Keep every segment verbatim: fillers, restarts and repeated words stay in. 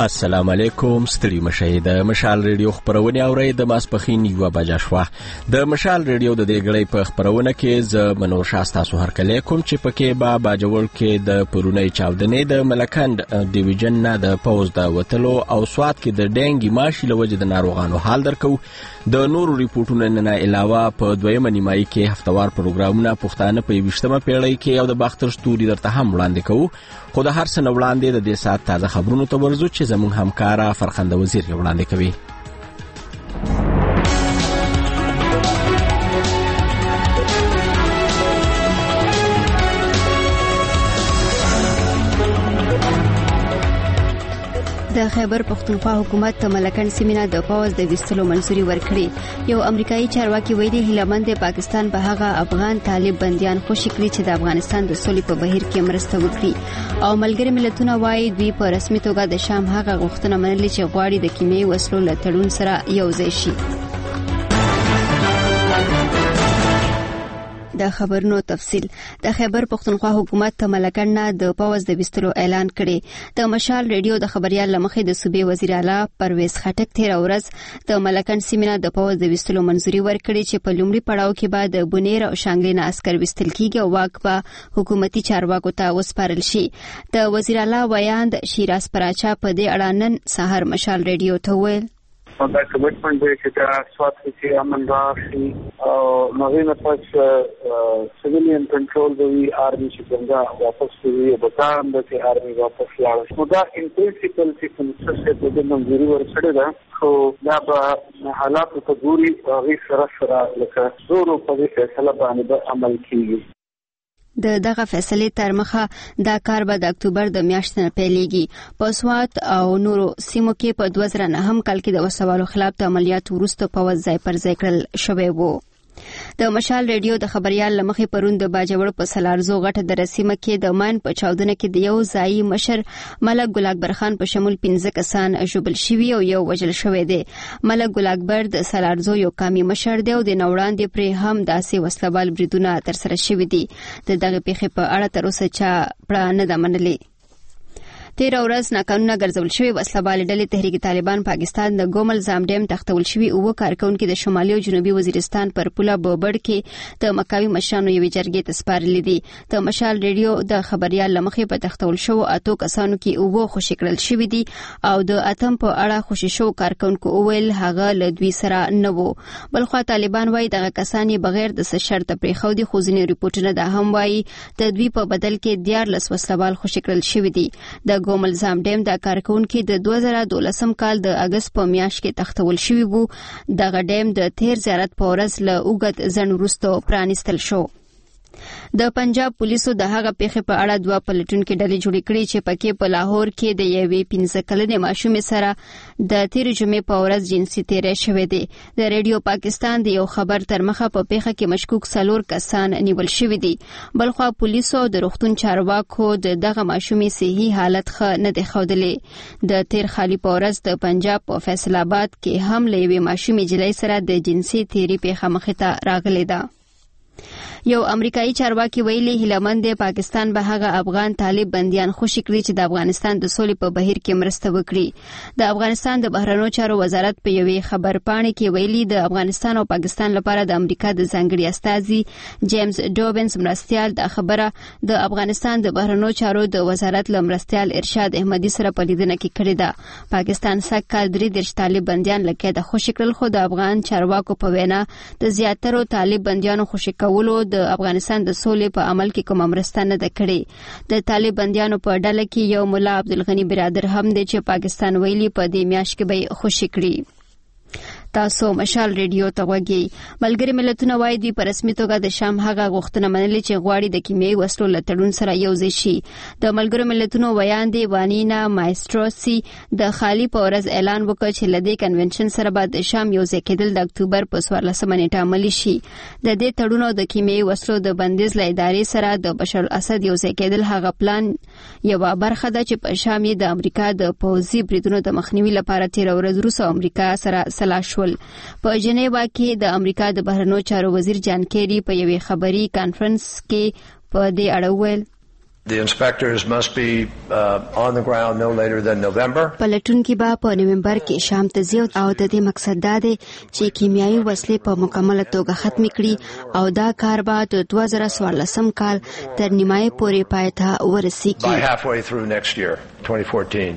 السلام علیکم. ستړي مشه د مشال ریډیو خبرونه اورئ. د ماسپخین یو بجا شوه. د مشال ریډیو د دې غړي په خبرونه کې ز منور شاستا سو هر کله کوم چې پکې با باجوړ کې د پرونی چاودنې د ملکند ډیویژن نه د پوز د وتلو او سواد کې د ډینګي ماشي لوجه د ناروغانو حال درکو. د نورو ریپورتونو نه علاوه په دویمه نیمایي کې هفتوار پروګرامونه پښتانه په وشتمه پیړۍ کې او د باختر ستوري درته هم وړاندې کوو. خو د هر څه وړاندې د دې سات تازه خبرونو ته ورزو چې زموږ همکارا فرخنده وزیر وړاندې کوي. د خیبر پختونخوا حکومت ته ملکن سیمینه د پاوز د وستلو منځوري ورکړي. یو امریکایي چارواکي ویلي هیلمند پاکستان به هغه افغان طالب بنديان خوشی کړي چې د افغانستان د سولې په بهیر کې مرسته وکړي او ملګری ملتونه وايي دوی په رسمي توګه د شام هغه غوښتنه منلې چې غواړي د کیمیاوي وسلو له تړون سره یو ځای شي. د خبرونو تفصیل. د خیبر پختونخوا حکومت ته ملکن نه د پاوز د وستلو اعلان کړي. د مشال ریډیو د خبريال لمخې د صوبې وزیر اعلی پرویز خټک تیر ورځ د ملکن سیمینه د پاوز د وستلو منځوري ورکړي چې په لومړي پړاو کې بعد د بنیر او شانګلې نه عسكر وستل کیږي او واک به حکومتي چارواکو ته وسپارل شي. د وزیر اعلی ویاند شیراز پراچا په دې اړه نن سحر مشال ریډیو ته ویل دا کمیټمنټ دی چې دا سواد کې امن راشي او نوې نه پس سیویلین کنټرول دی آرمي چې څنګه واپس کوي او بتان د چې آرمي واپس لاړ شي. دا ان پرنسپل چې کوم څه د منځوري ورسره ده خو دا به حالات ته ګوري او غي سره سره لکه زورو په دې فیصله باندې عمل کیږي. د دغه فیصلې تر مخه دا کار به د اکتوبر د میاشتې نه پیلېږي. په سوات او نورو سیمو کې په دوه زره نهم کال کې د وسوالو خلاف د عملیاتو وروسته په ځای پر ځای کړل شوی وو. د مشال ریډیو د خبريال لمخې پرون د باجوړ په سلارزو غټه د رسیمه کې د مان په چاودنه کې د یو ځای مشر ملک ګل اکبر خان په شمول پنځه کسان ژوبل شوي او یو وژل شوی دی. ملک ګل اکبر د سلارزو یو قومي مشر دی او د نوړاندې پر هم داسې وسلوال بریدونه تر سره شوي دي. د دغه پیښې په اړه تر اوسه چا پړه نه ده منلې. تیر ورځ ناقانونه ګرځول شوی وسلوال ډلې تحریک طالبان پاکستان د ګومل زامډیم تختول شوی او کارکونکو د شمالي او جنوبي وزیرستان پر پوله بوبړ کې د مکاوي مشرانو یوې جرګې ته سپارلې دي. د مشال ریډیو د خبريال لمخې په تختول شو اتو کسانو کې او خوشی کړل شوی دي او د اتم په اړه خوشی شو کارکونکو اویل هغه له دوی سره نه وو. بلخو طالبان وايي دغه کسان بغیر د شرط پرې خو دي خو ځینې ریپورتونه د هم وايي د دوی په بدل کې دیار لس وسلوال خوشی کړل شوی دي. د ګومل زامډیم د کارکونکو د دوه زره دولسم کال د اگست په میاشت کې تختول شوی وو. دغه ډیم د تیر زیارت په ورځ له اوګد ځن وروسته پرانیستل شو. د پنجاب پولیسو د هغه پیښې په اړه دوه پلټونکو ډلې جوړې کړې چې پکې په لاهور کې د یوې پنځه کلنې ماشومې سره د تیر جمعې په ورځ جنسي تیری شوې دي. د ریډیو پاکستان د یو خبر تر مخه په پیښه کې مشکوک څلور کسان نیول شوي دي. بلخو پولیسو د روغتون چارواکو د دغه ماشومې صحي حالت ښه نه دی ښودلی. د تیر خالي په ورځ د پنجاب په فیصل آباد کې هم له یوې ماشومې جلۍ سره د جنسي تیری پیښه مخې ته راغلې ده. یو امریکایي چارواکي ویلي هیلمند پاکستان به هغه افغان طالب بنديان خوشی کړي چې د افغانستان د سولې په بهیر کې مرسته وکړي. د افغانستان د بهرنیو چارو وزارت په یوې خبرپاڼې کې ویلي د افغانستان او پاکستان لپاره د امریکا د ځانګړي استازي جیمز ډوبنس مرستيال د خبره د افغانستان د بهرنیو چارو د وزارت لمرستيال ارشاد احمدي سره په لیدنه کې کړې ده. پاکستان سږ کال درې دېرش طالب بنديان لکه د خوشی کړل خو د افغان چارواکو په وینا د زیاترو طالب بنديانو خوشی کولو د افغانستان د سولې په عمل کې کوم مرسته نه ده کړې. د طالب بنديانو په ډله کې یو مولا عبدالغنی برادر هم دی چې پاکستان ویلي په دې میاشت کې به خوشی کړي. تاسو مشال ریډیو ته وګورئ. ملګری ملتونه وايي دوی په رسمي توګه د شام هغه غوښتنه منلې چې غواړي د کیمیاوي وسلو له تړون سره یو ځای شي. د ملګرو ملتونو ویاندې وانینا مایستروسی د خالي په ورځ اعلان وکړ چې لدې کنونشن سره به د شام یو ځای کېدل د اکتوبر په څوارلسمه نیټه عملي شي. د دې تړون د کیمیاوي وسلو د بندیز له ادارې سره د بشار الاسد یو ځای کېدل هغه پلان یو برخه ده چې په شام د امریکا د پوځي بریدونو د مخنیوي لپاره تیر ورځ روس او امریکا سره سلا شول. په جنیوا کې د امریکا د بهرنیو چارو وزیر جان کیری په یوې خبري کانفرنس کې په دې اړه ویل The inspectors must be uh, on the ground no later than November. پلټون کې به په نومبر کې شام ته ځي او د دې مقصد دا دی چې کیمیاوي وسلې په مکمله توګه ختم کړي او دا کار به د دوه زره څوارلسم کال تر نیمایي پورې پای ته ورسیږي. By halfway through next year, twenty fourteen.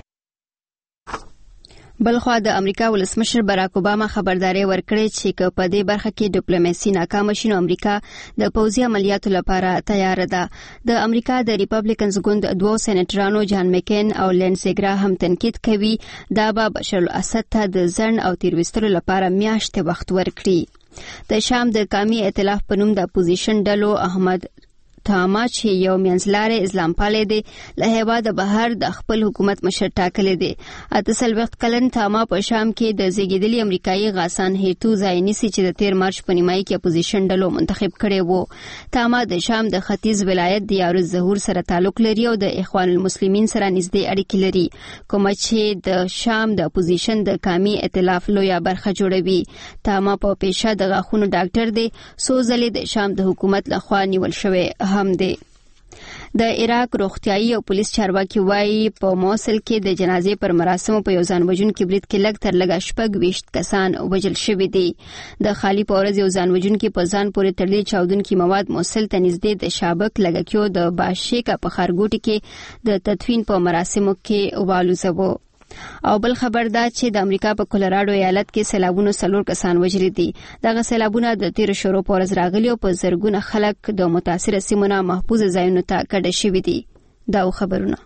بلخوا د امریکا ولسمشر براک اوباما خبرداري ورکړې چې که په دې برخه کې ډیپلوماسي ناکام شي نو امریکا د پوځي عملیاتو لپاره تیار ده. د امریکا د ریپبلیکنز ګوند دوه سېنیټرانو جان مکین او لینسي ګراهم تنقید کوي دا به بشار الاسد ته د ځنډ او تیرويستلو لپاره میاشتې وخت ورکړي. د شام د قومي ائتلاف په نوم د اپوزیشن ډلو احمد تاما چې یو منځلارې اسلام پالي دی له هیواده بهر د خپل حکومت مشر ټاکلې دی. اته څلوېښت کلن تاما په شام کې د زیږیدلي امریکایي غاسان هیتو ځای نیسي چې د تیر مارچ په نیمایي کې اپوزیشن ډلو منتخب کړي وو. تاما د شام د ختیځ ولایت د یارو ظهور سره تعلق لري او د اخوان المسلمین سره نږدې اړیکې لري کوم چې د شام د اپوزیشن د قومي ائتلاف لویه برخه جوړوي. تاما په پیشه د غاښونو ډاکټر دی څو ځلې د شام د حکومت لخوا نیول شوی هم دی. د عراق روغتيایي او پولیس چارواکي وایي په موصل کې د جنازې پر مراسمو په یو ځان وژونکي برید کې لږ تر لږه شپږ ویشت کسان وژل شوي دي. د خالي په ورځ یو ځان وژونکي په ځان پورې تړلي چاودونکي مواد موصل ته نږدې د شابک لګکیو د باشیکا په ښارګوټي کې د تدفین په مراسمو کې والوزوه. او بل خبر دا چې د امریکا په کولراډو ایالت کې سیلابونو څلور کسان وژلي دي. دغه سیلابونه د تیر شورو په ورځ راغلي او په زرګونه خلک د متاثره سیمونو محفوظ ځایونو ته کډه شوي دي. دا خبرونه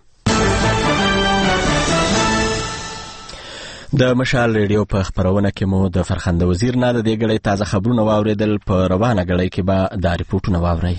د مشال ریډیو په خبرونه کې مو د فرخنده وزیر نه د دې غړي تازه خبرونه واوریدل. په روانه غړي کې به دا ریپورتونه واوري.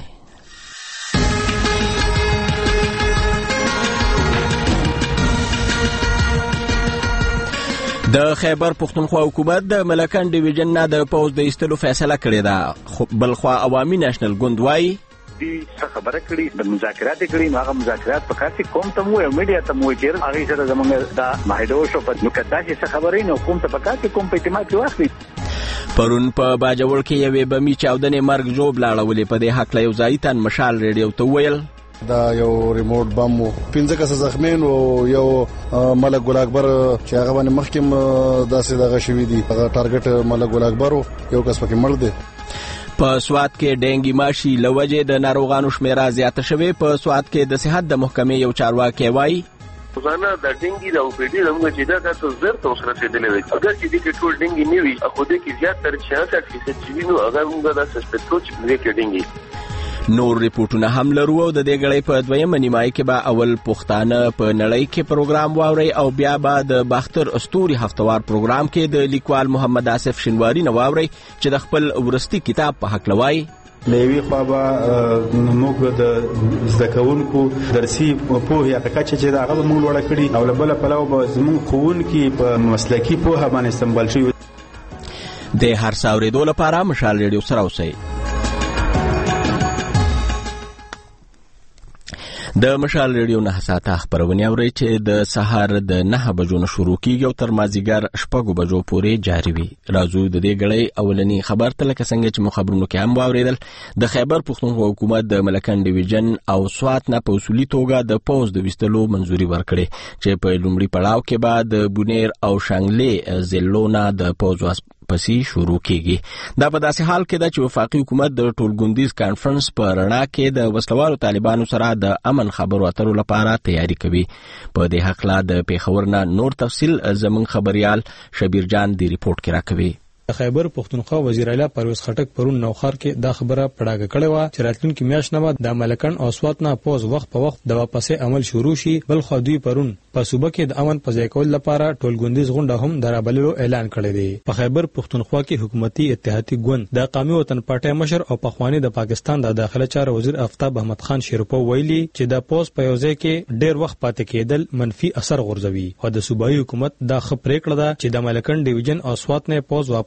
د خیبر پختونخوا حکومت د ملکن ډیویژن نه د پوز د ایستلو فیصله کړې ده. بلخوا عوامي نېشنل ګوند وايي دي څه خبره کړي د مذاکرات کړي هغه مذاکرات په کار کې کوم ته مو میډیا ته مو چیر هغه سره زمونږ د معاهده شو په نو کدا چې څه خبرې نو کوم ته په کار کې کوم په اعتماد کې واخلي. پرون په باجوړ کې یوې بمي چاودنې مرګ جوړ لاړولې. په دې حق له یو ځای تن مشال ریډیو ته ویل دا یو ریموټ بم وو پنځه کسه زخمین او یو ملک ګل اکبر چې هغه باندې مخکم داسې دغه شوی دی هغه ټارګټ ملک ګل اکبر یو کس پکې مړ دی. په سوات کې ډینګي ماشي لوجه د ناروغانو شمیره زیاته شوه. په سوات کې د صحت د محکمې یو چارواکي وایي روزانه د ډینګي د اوپیډي د موږ چې دا تاسو زر تاسو رسیدلې وي اگر چې دې ټول ډینګي نه وي خو دې کې زیات تر شاته فیصد چې وینو اگر موږ دا سسپیکټ چې دې کې ډینګي. نور ریپورتونه هم لرو او د دې غړي په دویمه نیمایي کې به اول پښتانه په نړۍ کې پروګرام واوري او بیا به د باختر استوري هفتوار پروګرام کې د لیکوال محمد آصف شنواری نو واوري چې د خپل ورستي کتاب په حق لوي. لیوی خو به موږ د زکونکو درسي په هغه کچه چې دا هغه موږ وړه کړی او بل په لو به زموږ خون کې په مسلکی په باندې استعمال شوی. د هر څاورېدو لپاره مشال ریډیو سره اوسئ. د مشال ریډیو نه ساته خبرونه اوري چې د سهار د نه بجو نه شروع کیږي او تر مازیګر شپږ بجو پورې جاری وي. راځو د دې غړي اولنی خبر ته لکه څنګه چې مخابرونو کې هم واوریدل د خیبر پختونخوا حکومت د ملکن ډیویژن او سوات نه په اصولي توګه د پوز د وستلو منځوري ورکړي چې په لومړي پړاو کې بعد د بونیر او شانګلې زلونه د پوز پسې شروع کیږي. دا په داسې حال کې ده چې وفاقي حکومت د ټولګوندیز کانفرنس په رڼا کې د وسلوالو طالبانو سره د امن خبرو اترو لپاره تیاری کوي. په دې حق لا د پیښور نه نور تفصیل زمون خبريال شبیر جان دی ریپورت کې راکوي. خیبر پختونخوا وزیر اعلی پرویز خټک پرون نوخار کې دا خبره پړاګه کړې و چې راتلونکي میاشت نه د ملکن او سوات نه پوز وخت په وخت د واپسې عمل شروع شي. بل خو دوی پرون په صوبه کې د امن په ځای کول لپاره ټولګوندیز غونډه هم درابللو اعلان کړی دی. په خیبر پختونخوا کې حکومتي اتحادیه ګوند د قومي وطن پارټي مشر او پخوانی د پاکستان د داخله چارو وزیر آفتاب احمد خان شیرپو ویلي چې د پوز په یوځای کې ډېر وخت پاتې کېدل منفي اثر غورځوي او د صوبایي حکومت دا خبره کړه چې د ملکن ډیویژن او سوات نه پوز واپس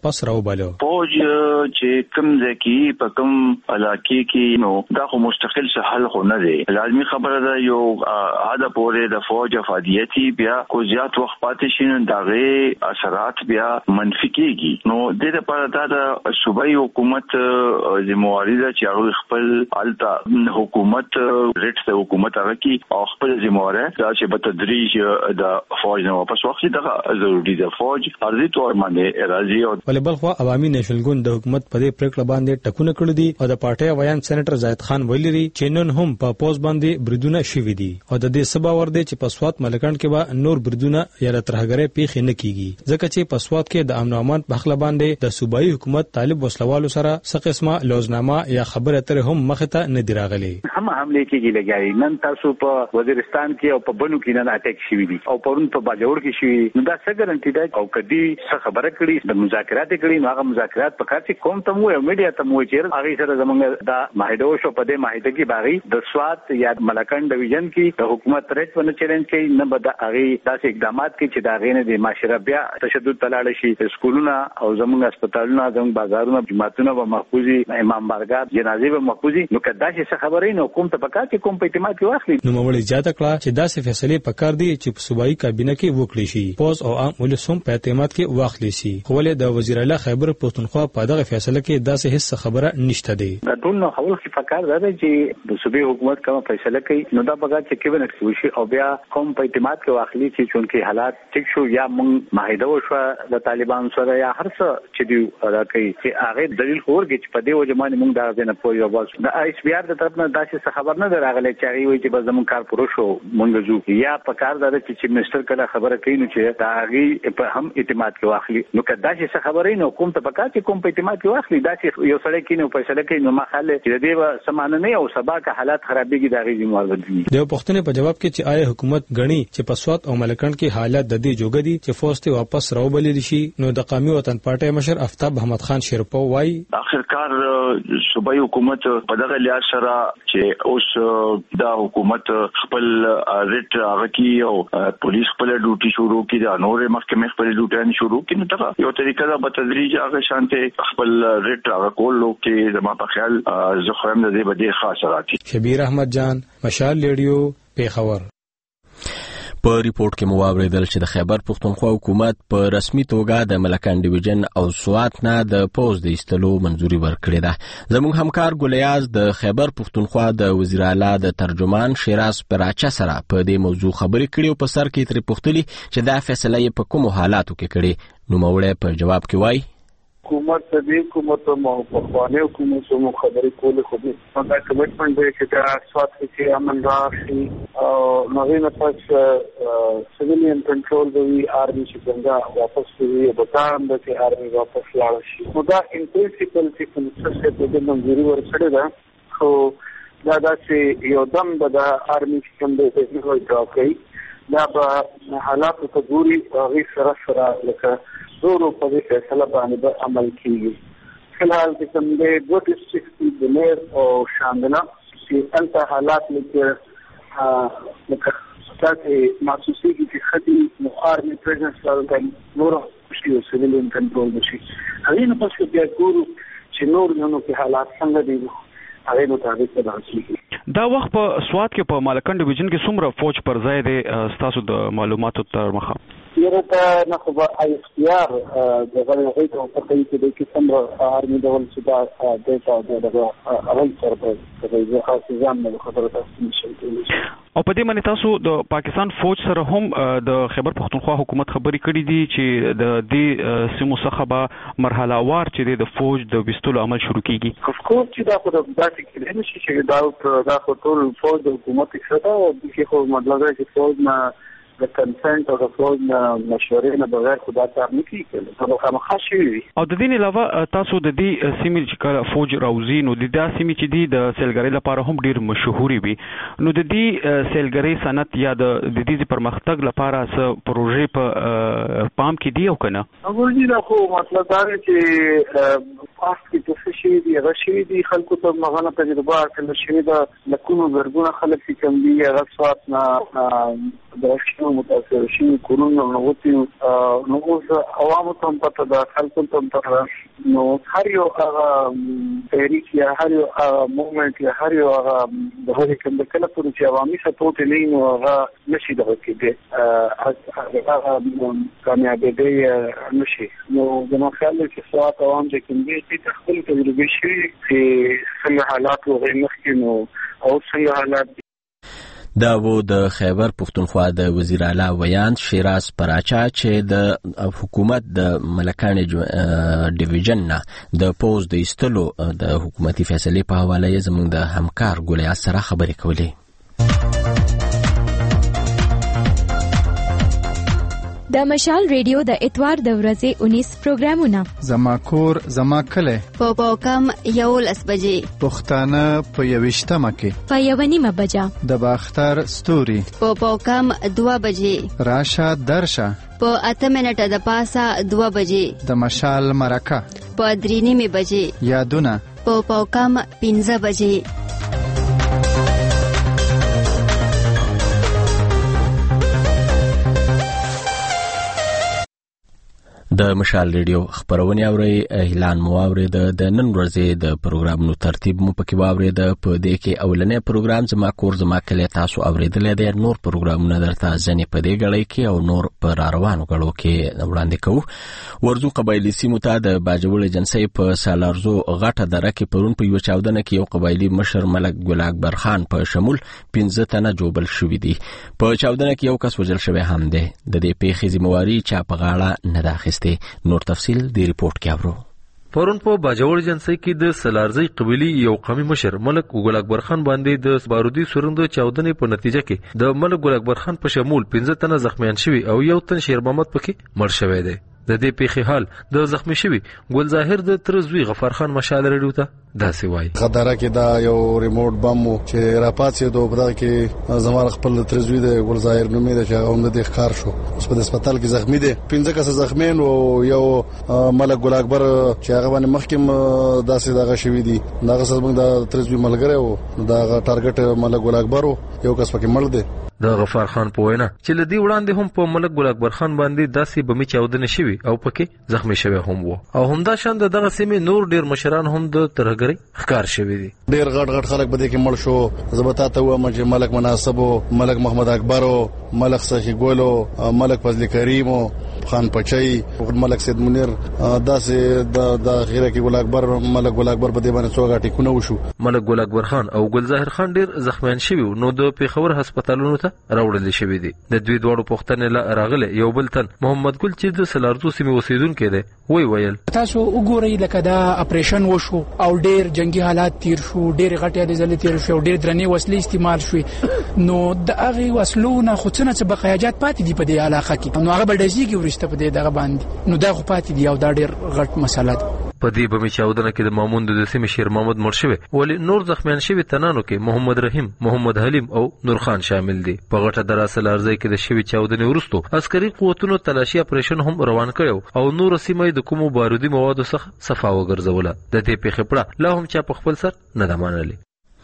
واپس راوباله. فوج چې کوم ځکه په کوم علاقې کې نو دا خو مستقل څه حل خو نه دی. لازمي خبره ده یو عاده پورې د فوج افادیتی بیا کو زیات وخت پاتې شي نو دغه اثرات بیا منفي کیږي. نو د دې لپاره دا د صوبایي حکومت ذمہواری ده چې هغه خپل التا حکومت ریټ ته حکومت هغه کی او خپل ذمہواری دا چې په تدریج د فوج نو واپس واخلي دا ضروري ده. فوج ارزي تور باندې راځي او ولبل خو عوامي نېشنل ګوند د حکومت په دې پریکړه باندې ټکونه کړی دي او د پارټي ویان سېنیټر زاهد خان ویلي چې نن هم په پوز باندې بریدونه شوي دي او د دې سبا ور دي چې په سوات ملکان کې به نور بریدونه یا ترهګرې پیښې نه کیږي ځکه چې په سوات کې د امن او امان په خله باندې د صوبایي حکومت طالب وسلوالو سره څه قسمه لوزنامه یا خبره اترې هم مخته نه دی راغلي. هم حمله کېږي لګیاري نن تاسو په وزیرستان کې او په بنو کې نن اٹیک شوی دي او پرون په باجوړ کې شوی نو دا څه ګارانټي ده او کدي څه خبره کړي د مذاکرات کړي نو هغه مذاکرات په کار چې کوم ته مو میډیا ته مو چې هغه سره زمونږ دا معاهده شو په دې معاهده کې باغی د سوات یا ملکان ډیویژن کې د حکومت ریټ ونه چیلنج کوي نه به د هغه داسې اقدامات کوي چې دا غینه د معاشره بیا تشدد تلاړ شي. سکولونه او زمونږ هسپتالونه زمونږ بازارونه جماعتونه به محفوظي امام بارګاه جنازې به محفوظي نو کدا چې خبرې نو کوم ته پکا چې کوم په اعتماد کې واخلي. نو مولوی زیاته کړه چې داسې فیصله پکار دي چې په صوبایي کابینه کې وکړي شي پوز او عام ولسوم په اعتماد کې واخلي شي. خو ولې د وزیر اعلی خیبر پښتونخوا په دغه فیصله کې داسې هیڅ خبره نشته دی. دا ټول نو حواله کې فکر ده چې د صوبایي حکومت کوم فیصله کوي نو دا بغا چې کېونه کوي او بیا کوم په اعتماد کې واخلي چې چونکه حالات ټیک شو یا مونږ معاهده وشو د طالبان سره یا هر څه چې دی راکړي چې هغه دلیل خورږي چې په دې وجه باندې مونږ دا نه پوي او بس د ایس بي ار د طرف نه داسې خبر نه راغلی چې هغه وایي چې بس زمون کار پوره شو مونږ ځو یا په کار ده چې چې منسٹر کله خبره کوي نو چې دا هغه په هم اعتماد کې واخلي نو کدا چې خبرې نو کوم ته پکا چې کوم په اعتماد کې واخلي دا چې یو سړی کې نو فیصله کوي نو مخاله چې دې سمانه نه او سبا که حالات خرابېږي دا غي ذمہوار دي. د پښتنې په جواب کې چې آیا حکومت غني چې په سوات او ملکان کې حالات د دې جوګه دي چې فوج ته واپس راوبلل شي نو د قومي وطن پارټي مشر افتاب احمد خان شیرپو وایي اخرکار صوبایي حکومت په دغه لحاظ سره چې اوس دا حکومت خپل ریټ هغه کې او پولیس خپل ډیوټي شروع کړي دا نور محکمې خپل ډیوټي شروع کړي نو دا یو طریقه ده په تدریج هغه شانته خپل ریټ هغه کولو کې زما په خیال زه خو هم د دې بده خاص راځي. شبیر احمد جان مشال لیډیو پیښور. په ریپورت کې مو واوریدل چې د خیبر پښتونخوا حکومت په رسمي توګه د ملکان ډیویژن او سوات نه د پوز د ایستلو منځوري ورکړې ده. زموږ همکار ګلیاز د خیبر پښتونخوا د وزیر اعلی د ترجمان شیراز پراچا سره په دې موضوع خبرې کړې او په سر کې ترې پوښتلي چې دا فیصله یې په کوم حالاتو کې کړې. نو موړې په جواب کې وایي حکومت دې حکومت مو په باندې حکومت مو خبرې کولې خو دې دا کمټمنټ دی چې دا سوات کې امن راشي او نوینه پس سیویلین کنټرول دی آرمي چې څنګه واپس کوي او بتان د چې آرمي واپس لاړ شي نو دا ان پرنسپل چې کوم څه ته د منځوري ورسره ده خو دا چې یو دم د آرمي څنګه د دې ډراو کوي دا په حالات ته ګوري هغه سره سره لکه زورو په دې فیصله باندې عمل کیږي. فلحال چې کوم دې دوه ډیسټریکټ د میر او شاندنا چې انت حالات لکه لکه تاسو محسوسي چې خدي نو آرمي پریزنس راځي نور شي سیویلین کنټرول شي هغه نه پس بیا ګورو چې نور نو په حالات څنګه دي هغه نو تاسو ته راځي. دا وخت په سوات کې په ملکان ډیویژن کې څومره فوج پر ځای دی تاسو د معلوماتو تر مخه یره ته نه خو به اختیار د غوړې ته په کوي چې د څومره آرمي ډول چې دا ډیټا د اول سره په دې خاصه ځان نه خبره تاسو نشئ او په دې باندې تاسو د پاکستان فوج سره هم د خیبر پښتونخوا حکومت خبرې کړې دي چې د دې سیمو څخه به مرحله وار چې د فوج د وستلو عمل شروع کیږي. خو چې دا خو د داسې کې نه شي چې دا دا خو ټول فوج د حکومت څخه او د کې خو مطلب دی چې فوج نه د کنسنت او د فوج نه مشورې نه بغیر خدا کار نه کیږي نو خامخا شي. او د دې علاوه تاسو د دې سیمې چې کله فوج راوځي نو د دې سیمې چې دی د سیلګری لپاره هم ډیر مشهوري وي نو د دې سیلګری صنعت یا د دې پرمختګ لپاره څه پروژې په پام کې دی او کنه؟ اول دې خو مطلب دا چې پاس کې څه شي دی هغه شي دی خلکو ته مغانه تجربه حاصل شي دا لکونو زرګونه خلک چې کوم دي هغه سوات نه درشنو متاثر شي کورونه نو وتی نو اوس عوامو ته پته دا خلکو ته پته نو هر یو هغه تحریک یا هر یو موومنت یا هر یو هغه د هغې کوم د کله پورې چې عوامي سپورټ نه نو هغه نشي دغه کېدی هغه کامیابېدی نشي نو زما خیال دی چې سوات عوام چې کوم دي چې خپل تجربه شي چې څنګه حالات وغیر مخکې نو او څنګه حالات دا و د خیبر پختونخوا د وزیر اعلی ویاند شیراز پراچا چې د حکومت د ملکان ډیویژن نه د پوز د ایستلو د حکومتي فیصلې په حواله یې زموږ د همکار ګولیا سره خبرې کولې. د مشال ریډیو د اتوار د ورځې اونیس پروګرامونه زما کور زما کله په پاکم یو لس بجې پښتانه په یوشتمه کې په یو نیمه بجه د باختر ستوري په پاکم دوه بجې راشه درشه په اته منټه د پاسه دوه بجې د مشال مرکه په درې نیمه بجې یادونه په پاکم پنځه بجې. د مشال ریډیو خبرونه اوري اعلان مو اورید د نن ورځې د پروګرامونو ترتیب مو پکې واورید په دې کې اولنې پروګرام زما کور زما کله تاسو اوریدل دي نور پروګرامونه درته ځنې په دې غړې کې او نور پر روانو غړو کې وړاندې کوو. ورزو قبایلی سیمو ته د باجوړ جنسي په سالارزو غټه دره کې پرون په یو چاودنه کې یو قبایلی مشر ملک ګل اکبر خان په شمول پنځه تنه جوبل شوې دي. په چاودنه کې یو کس وژل شوی هم دی. د دې پیښې ذمہواری چا په غاړه نه داخسته. نور تفصیل دی رپورت کې اورو. پرون په باجوړ جنسي کې د سلارزي قبيلي یو قومي مشر ملک ګل اکبر خان باندې د بارودي سورند چاودنې په نتیجه کې د ملک ګل اکبر خان په شمول پنځه تنه زخمیان شوي او یو تن شیر محمد پکې مړ شوی دی. د دې پیښې حال د زخمی شوي ګل ظاهر د ترزوی غفار خان مشال ریډیو ته داسې وایي. خداره کې دا یو ریموټ بم چې راپاتې دوه په دغه کې زموږ خپل ترزوی د ګل ظاهر نومې د چې هم د ښکار شو اوس په هسپتال کې زخمی دي. پنځه کس زخمیان او یو ملک ګل اکبر چې هغه باندې مخکې داسې دغه شوی دي دغه سره د ترزوی ملګری او دا ټارګټ ملک ګل اکبر یو کس پکې مړ دی. د غفار خان په وینا چې لدی وړاندې هم په ملک ګل اکبر خان باندې داسې بمي چاودنه شوی او پکې زخمی شوی هم وو او همدا شان دغه سیمې نور ډیر مشران هم د ترهګری ښکار شوی دي. ډیر غټ غټ خلک بده کې مړ شو. زبتا ته و چې ملک مناسب ملک محمد اکبر ملک سخی ګولو ملک فضل کریم خان پچای ملک سید منیر داسې د اخیره کې ګل اکبر ملک ګل اکبر په دې باندې څو غاټي کو نو شو. ملک ګل اکبر خان او ګل ظاهر خان ډیر زخمیان شوی نو د پیښور هسپتالونو ته راوړل شوی دي. د دوی دوړو پښتنه لا راغله یو بل تن محمد ګل چې د سلارزو سیمه اوسیدونکو دی وی ویل تاسو وګورئ لکه دا اپریشن وشو او ډیر جنگي حالات تیر شو ډیر غټه د زلې تیر شو ډیر درنې وسلې استعمال شوې نو د هغه وسلونه خو څنګه څه بقایاجات پاتې دي په دې علاقه کې نو هغه بلډزيږي ورسته په دې دغه باندې نو دا خو پاتې دي او دا ډیر غټ مسله ده. په دې بمي چاودنه کې د مامون د سیمې شیر محمد مړ شوی ولی نور زخمیان شوی تنانو کې محمد رحیم محمد حلیم او نور خان شامل دي. په غټه دراسه لارځي کې د شوی چاودنې ورستو عسکري قوتونو تلاشي اپریشن هم روان کړو او نور سیمې د کومو بارودي موادو څخه صفا وګرځوله. د دې پیښې پړه لا هم چا په خپل سر نه دمانلې.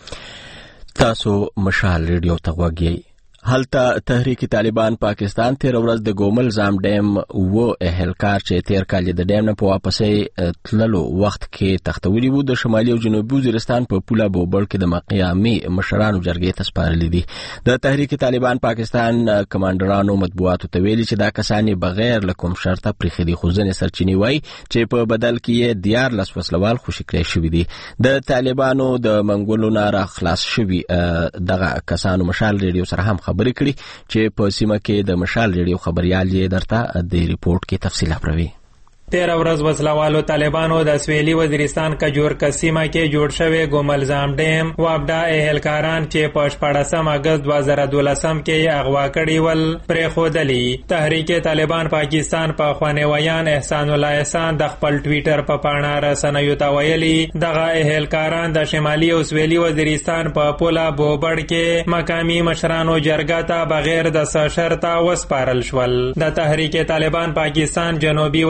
تاسو مشال ریډیو ته وګورئ. هلته تحریک طالبان پاکستان تیر ورځ د ګومل زام ډیم و اهلکار چې تیر کال د ډیم نه په واپسې تللو وخت کې تختولی وو د شمالي او جنوبي وزیرستان په پوله بوبل کې د مقامي مشرانو جرګې ته سپارلې دي. د تحریک طالبان پاکستان کمانډرانو مطبوعاتو ته ویلي چې دا کسان بغیر له کوم شرطه پرېښي دي خو ځینې سرچینې وایي چې په بدل کې یې دیارلس وسلوال خوشي کړی شوي دي. د طالبانو د منګولو نه را خلاص شوي دغه کسانو مشال ریډیو سره هم خبرې کړي چې په سیمه کې د مشال ریډیو خبريال یې درته د ریپورت کې تفصیل اپروي. تیرہ ورځ وسلوالو طالبانو د سویلي وزیرستان کجور کسیمه کې جوړ شوی ګوملزام ډیم وابډا اهلکاران چې په شپاړسم اگست دوه زره دولسم کې اغوا کړي ول پرې خودلی. تحریک طالبان پاکستان په خوانویان احسان الله احسان د خپل ټویټر په پاڼه رسنیو ته ویلي دغه اهلکاران د شمالي او سویلي وزیرستان په پوله بوبړ کې مقامی مشرانو جرګه ته بغیر د شرطه وسپارل شول. د تحریک طالبان پاکستان جنوبي وزیرستان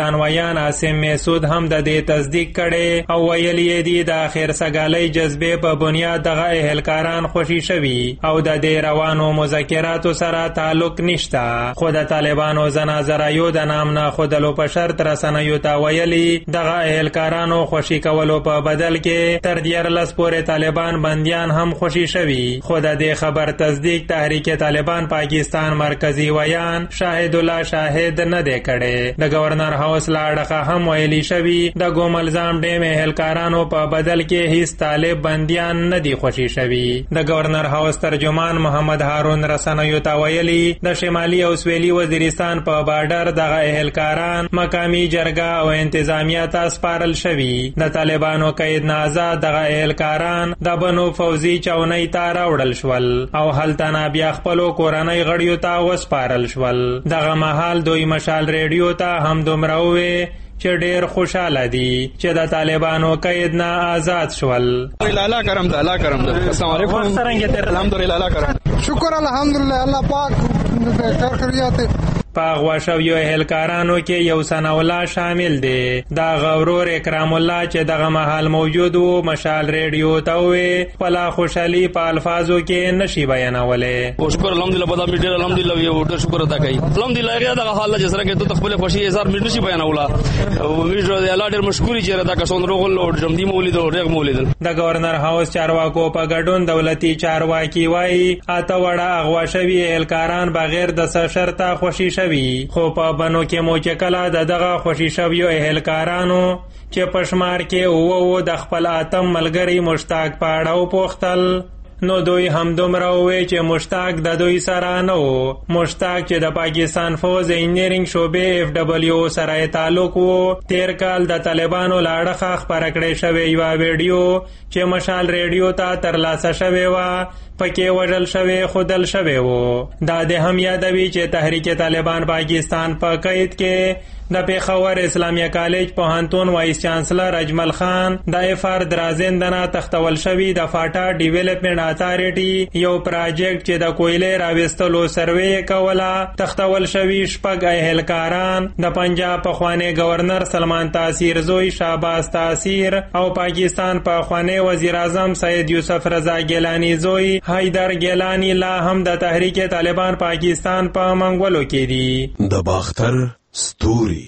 پاکستان ویان عاصم مسعود هم د دې تصدیق کړي او ویلي دي د اخر سګالۍ جذبې په بنیاد دغه اهلکاران خوشي شوي او د دې روانو مذاکراتو سره تعلق نشته. خو د طالبانو زنازرایو د نام نه خودلو په شرط رسنیو ته ویلي دغه اهلکارانو خوشي کولو په بدل کې تر دیارلس پورې طالبان بندیان هم خوشي شوي. خو د دې خبر تصدیق تحریک طالبان پاکستان مرکزی ویان شاهد الله شاهد نه دی کړی. د گورنر هاوس لاړه هم ویلي شوي د ګوملزام ډیم اهلکارانو په بدل کې هیڅ طالب بندیان نه دي خوشي شوي. د گورنر هاوس ترجمان محمد هارون رسنیو ته ویلي د شمالي او سویلي وزیرستان په بارډر دغه اهلکاران مقامی جرګه او انتظامیه ته سپارل شوي. د طالبانو قید نه آزاد دغه اهلکاران د بنو فوزي چاونۍ ته راوړل شول او هلته نه بیا خپلو کورنۍ غړیو ته وسپارل شول. دغه مهال دوی مشال ریډیو ته هم دومره وویل چې ډېر خوشاله دي چې د طالبانو قید نه آزاد شول. الله کرم ده الله کرم ده. السلام علیکم. څنګه الحمدلله الله کرم. شکر الحمدلله الله پاک بهتر کړی. په اغوا شویو اهلکارانو کې یو ثنا الله شامل دی. دا غورور اکرام الله چې دغه محل موجود و مشال ریډیو ته وې خپل خوشحالي په الفاظو کې نشي بیانولې. شکر الحمدلله په دې ډېر الحمدلله یو ډېر شکر ادا کوي. الحمدلله هغه دغه حال چې سره کې ته خپل خوشي اظهار مې نشي بیانوله او موږ د الله ډېر مشکوري چې دا کسون روغل او جمدی مولید او ریګ مولید. د گورنر هاوس چارواکو په ګډون دولتي چارواکي وایي اته وړه اغوا شوی اهلکاران بغیر د څه شرطه خوشي شوی. خو په بنو کې مو چې کله د دغه خوشي شویو اهلکارانو چې پشمار کې او او د خپل اتم ملګری مشتاق پاړو پوښتل نو دوی هم دومره ووی چې مشتاق د دوی سره نه و. مشتاق چې د پاکستان فوز انجینرینګ شعبې اف ډبلیو سره تعلق و تیر کال د طالبانو لاړه خبره کړې شوې یو ویډیو چې مشال ریډیو ته ترلاسه شوې و پکې وژل شوی خودل شوی وو. دا د هم یادوي چې تحریک طالبان پاکستان په قید کې د پیښور اسلامیه کالج پوهنتون وایس چانسلر اجمل خان د اف آر درازندنه تختول شوی د فاټا ډیولپمنٹ اتارټي یو پروجیکټ چې د کویلې راوستلو سروې کوله تختول شوی شپږ اهلکاران د پنجاب پخوانی گورنر سلمان تاثیر زوی شهباز تاثیر او پاکستان پخوانی وزیر اعظم سید یوسف رضا گیلانی زوی حیدر گیلانی لا هم د تحریک طالبان پاکستان په منګولو کې دي. د باختر ستوري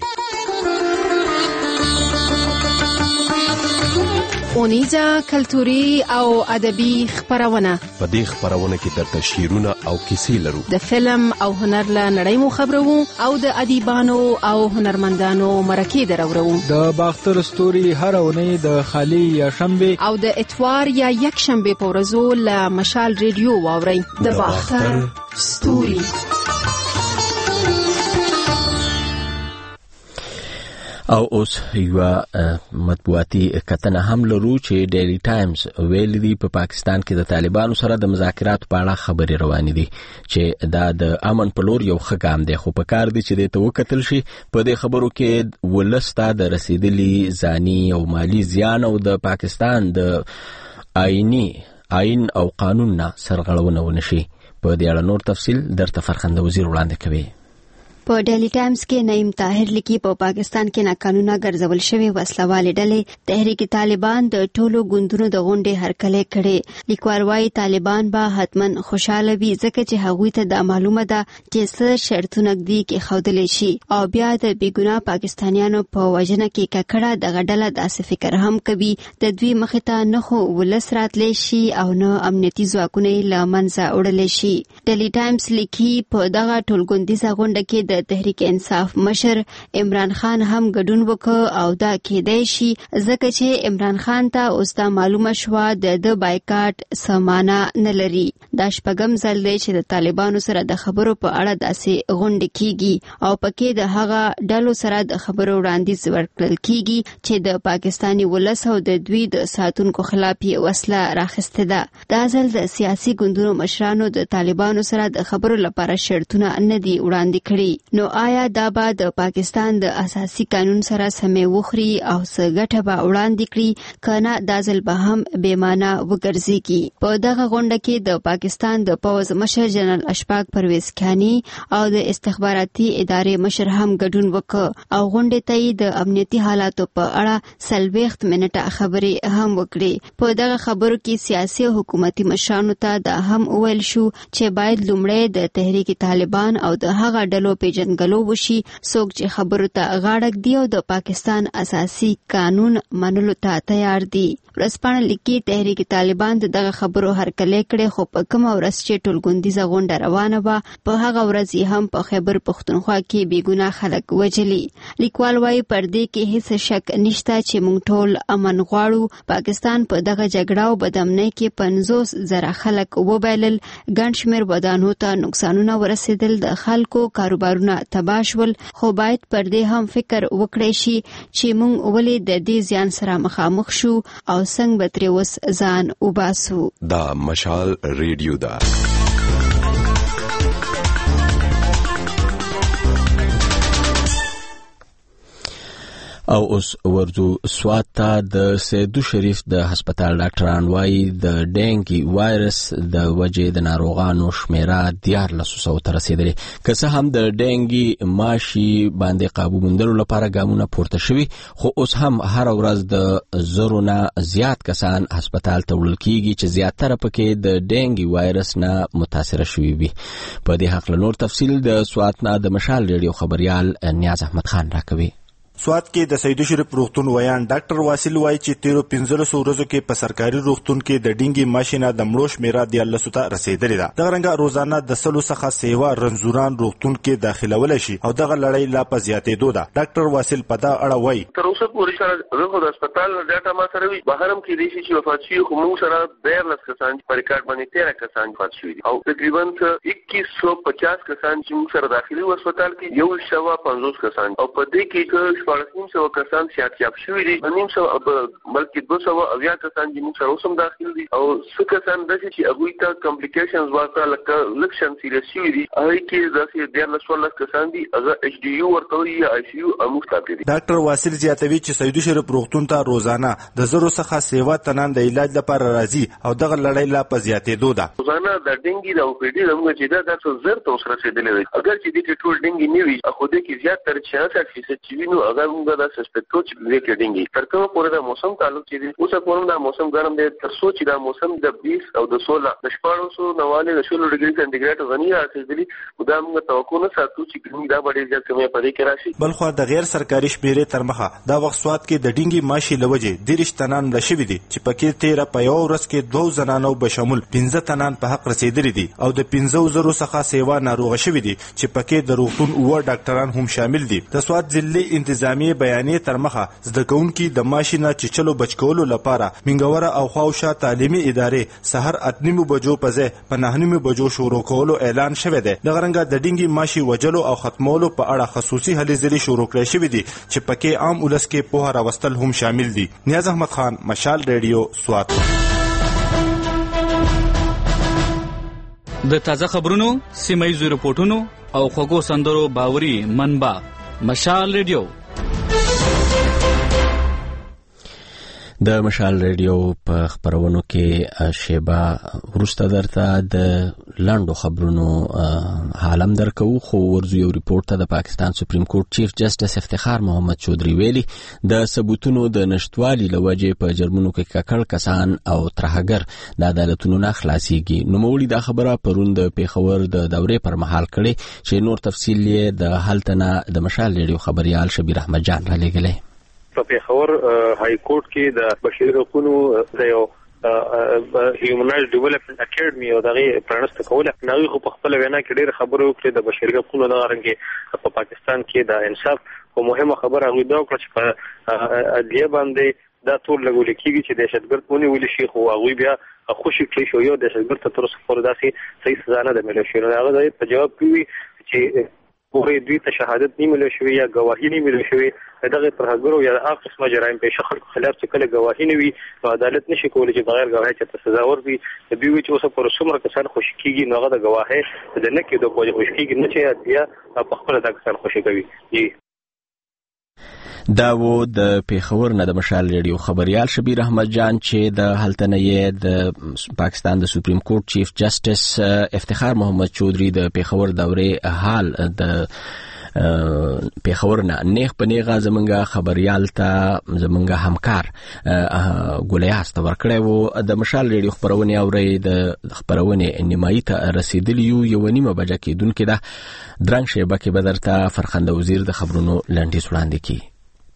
اونیزه کلتوري او ادبي خبرونه. په دې خبرونه کې درته شعرونه او کیسې لرو. د فلم او هنر له نړۍ مو خبرو او د ادیبانو او هنرمندانو مرکې درورو. د باختر ستوري هر اونۍ د خالی یا شنبه او د اتوار یا یک شنبه په ورځو له مشال ریډیو واورئ. د باختر ستوري. او اوس یو مطبوعاتي کتنه هم لرو چې ډیلی ټایمز ویل دی په پا پاکستان کې د طالبانو سره د مذاکرات په اړه خبرې روانې دي چې دا د امن په لور یو ښه ګام دی. خو په کار دی چې د توکتل شي په دې خبرو کې ولسته د رسیدلی ځاني او مالی زیان او د پاکستان د آئینی آئین او قانون نه سرغړونه ونشي. په دې اړه نور تفصیل درته فرخنده وزیر وړاندې کوي. په ډیلی ټایمز کې نعیم طاهر لیکي په پا پاکستان کې ناقانونه ګرځول شوی وسلوالې ډلې تحریک طالبان د ټولو ګوندونو د غونډې هرکلی کړي. لیکوال وايي طالبان به حتمن خوشاله وي ځکه چې هغوی ته دا معلومه ده چې څه شرطونه ږدي کې ښودلی شي او بیا د بېګناه پاکستانیانو په وژنه کې ککړه دغه ډله داسې فکر هم کوي د دوی مخې ته نه خو ولس راتلی شي او نه امنیتي ځواکونه یې له منځه وړلی شي. ډیلی ټایمز لیکي په دغه ټولګوندیزه غونډه کې د تحریک انصاف مشر عمران خان هم ګډون وکړ او دا کېدای شي ځکه چې عمران خان ته اوس دا معلومه شوه د د بایکاټ سمانه نه لري. دا شپږم ځل دی چې د طالبانو سره د خبرو په اړه داسې غونډې کیږي او پکې د هغه ډلو سره د خبرو وړاندیز ورکړل کیږي چې د پاکستاني ولس او د دوی د ساتونکو خلاف یې وسله راخسته ده. دا ځل د سیاسي ګوندونو مشرانو د طالبانو سره د خبرو لپاره شرطونه نه دي وړاندې کړي. نو آیا دا به د پاکستان د اساسي قانون سره سمې وخوري او څه ګټه به وړاندې کړي کنه دا ځل به هم بې معنا وګرځيږي. په دغه غونډه کې د پاکستان د پوز مشر جنرال اشفاق پرویز خانی او د استخباراتي ادارې مشر هم ګډون وکړ او غونډې ته د امنیتي حالاتو په اړه سلويخت منټه خبرې هم وکړي. په دغه خبرو کې سیاسي او حکومتي مشرانو ته دا هم وویل شو چې باید لومړی د تحریک طالبان او د هغه ډلو پیژنګلو وشي څوک چې خبرو ته غاړه ږدي او د پاکستان اساسي قانون منلو ته تیار دي. ورځپاڼه لیکي تحریک طالبان دغه خبرو هرکلی کړي خو په کومه ورځ چې ټولګوندیزه غونډه روانه وه په هغه ورځ هم په خیبر پښتونخوا کې بې ګناه خلک وجلي. لیکوال وايي پر دې کې هیڅ شک نشته چې موږ ټول امن غواړو. پاکستان په دغه جګړه او بدامنۍ کې پنځوس زره خلک وبایلل، ګڼ شمېر ودانو ته نقصانونه ورسېدل، د خلکو کاروبارونه تباه شول. خو باید پر دې هم فکر وکړی شي چې موږ ولې د دې زیان سره مخامخ شو او څنګه به ترې اوس ځان وباسو. دا مشال ریډیو ده. او اوس ورځو سوات ته د سیدو شریف د هسپتال ډاکټران وايي د ډینګي وایرس د وجې د ناروغانو شمیره دیارلس سوو ته رسیدلې. که څه هم د ډینګي ماشي باندې قابو موندلو لپاره ګامونه پورته شوي خو اوس هم هر ورځ د زرو نه زیات کسان هسپتال ته وړل کیږي چې زیاتره پکې د ډینګي وایرس نه متاثره شوي وي. په دې حق له نور تفصیل د سوات نه د مشال ریډیو خبريال نیاز احمد خان راکوي. سوات کې د سیدو شریف روغتون ویان ډاکټر واصل وایي چې تیرو پنځلسو ورځو کې په سرکاري روغتون کې د ډینګي ماشینه د مړو شمیره دیارلسو ته رسیدلې ده. دغه رنګه روزانه د سلو څخه سیوا رنځوران روغتون کې داخلول شي او دغه لړۍ لا په زیاتېدو ده. ډاکټر واصل په دا اړه وایي تر اوسه پورې سره زه د هسپتال ډاټا ما سره وي بهر هم کې دي چې وفات شي خو موږ سره دیارلس کسان په ریکارډ باندې تیرا کسان وفات شوي دي او تقریبا اکیس سو پچاس کسان چې موږ سره داخلي و هسپتال کې یو سوا پنځوس کسان او په دې کې شپږ سو کسان سیاحت شوي دي نیم سو بلکې دوه سوه اویا کسان چې موږ سره اوس هم داخل دي او څه کسان داسې چې هغوی ته کمپلیکیشنز ورته لکه لږ شان سیریس شوي دي هغوی کې داسې دیارلس څوارلس کسان دي هغه ایچ ډي یو ورته وایي یا آی سی یو موږ ته دي. ډاکټر واصل زیاتوي چې سیدو شریف روغتون ته روزانه د زرو څخه سیوا تنان د علاج لپاره راځي او دغه لړۍ لا په زیاتېدو ده. روزانه د ډینګي د او پی ډي زموږ چې دا تاسو زر ته اوس رسېدلی دی اگر چې دې کې ټول ډینګي نه وي خو دې کې زیات تر چھیاسٹھ فیصد چې وي نو هغه موږ دا سسپیکټ چې دې کې ډینګي تر کومه پورې د موسم تعلق چې دی اوس پورې د موسم ګرم دی تر څو چې د موسم د بیس او د سوله د شپږ سوه نواله د شلو ډیګري سنټیګریډ غنی رسیدلی دا موږ توقع نه ساتو چې ګرمي دا ډېر زیات کمه پدې کې راشي. بلخو د غیر سرکاري شمیرې تر مخه دا وخت سوات کې د ډینګي ماشي لوجه دیرش تنان لشي دي چې پکې تیرا په یو ورځ کې دوه زنانو به شامل پنځه تنان په حق رسیدلي دي او د پنځه زرو څخه سیوا ناروغ شوي دي چې پکې د روغتون او ډاکټران هم شامل دي. د سوات ضلعي انتظامی بیانیه تر مخه زده کوونکي د ماشینه چې چلو بچکولو لپاره منګوره او خواوشا تعلیمي ادارې سحر اتنیمو بجو په ځای په نهنیمو بجو شروع کولو اعلان شوی دی. دغه رنګه د ډینګي ماشي وجلو او ختمولو په اړه خصوصي هلې ځلې شروع کړې شوې دي چې پکې عام ولس کې پوهه راوستل هم شامل دي. نیاز احمد خان مشال ریډیو سوات. د تازه خبرونو سیمایي رپورټونو او خوږو سندرو باوري منبع مشال ریډیو. د مشال ریډیو په خبرونو کې شیبه ورسته درته د لاندو خبرونو حالم درکو خو ورزو یو ریپورت ته د پاکستان سپریم کورټ چیف جسټس افتخار محمد چودري ویلي د ثبوتونو د نشټوالي لوجې په جرمونو کې ککړ کسان او ترهګر د عدالتونو نه خلاصيږي. نو مولي دا خبره پرون د پیښور د دورې پر مهال کړي چې نور تفصیل یې د هلتنه د مشال ریډیو خبريال شبیر احمد جان را لګلې. په پیښور های کورټ کې د بشري حقوقو د یو هیومن رائټس ډیولپمنٹ اکیډمي او دغه پرانست کوله نوې خو په خپل وینا کې ډېر خبرو وکړي د بشري حقوقو د غرنګ په پاکستان کې د انصاف او مهمه خبره غوډه وکړه چې په ادلیه باندې دا ټول لګول کېږي چې دهشتګرد ونیول شي خو هغه بیا خوشي کړی شو یو دهشتګرد ته تر څو پورې داسې صحیح سزا نه ده ملي شي. هغه په جواب کې چې پورې دوی ته شهادت نه ملي شوی یا گواهی نه ملي شوی دغه ترهګرو یا هغه قسمه جرایم پېښه خلکو خلاف چې کله گواهی نه وي نو عدالت نشي کولی چې بغیر گواهی ته سزا ورکړي د دوی چې اوسه پر څومره کسان خوشي کیږي نو هغه د گواهی د نه کېدو په خوشي کیږي نه چې بیا په خپل د کسان خوشي کوي جی دا و د پیښور نه د مشال ریډیو خبريال شبیر احمد جان چې د هلتنې د پاکستان د سپریم کورټ چیف جسټس افتخار محمد چودري د پیښور دورې حال د پیښور نه نیغ په نیغه زمونږه خبريال ته زمونږه همکار ګولیاست ورکړی وو د مشال ریډیو خبرونه اوري د خبرونه نیمایي ته رسیدلی یو نیمه بجه کېدونکې ده درنګ شیبه کې بدرته فرخنده وزیر د خبرونو لنډیز وړاندې کړي.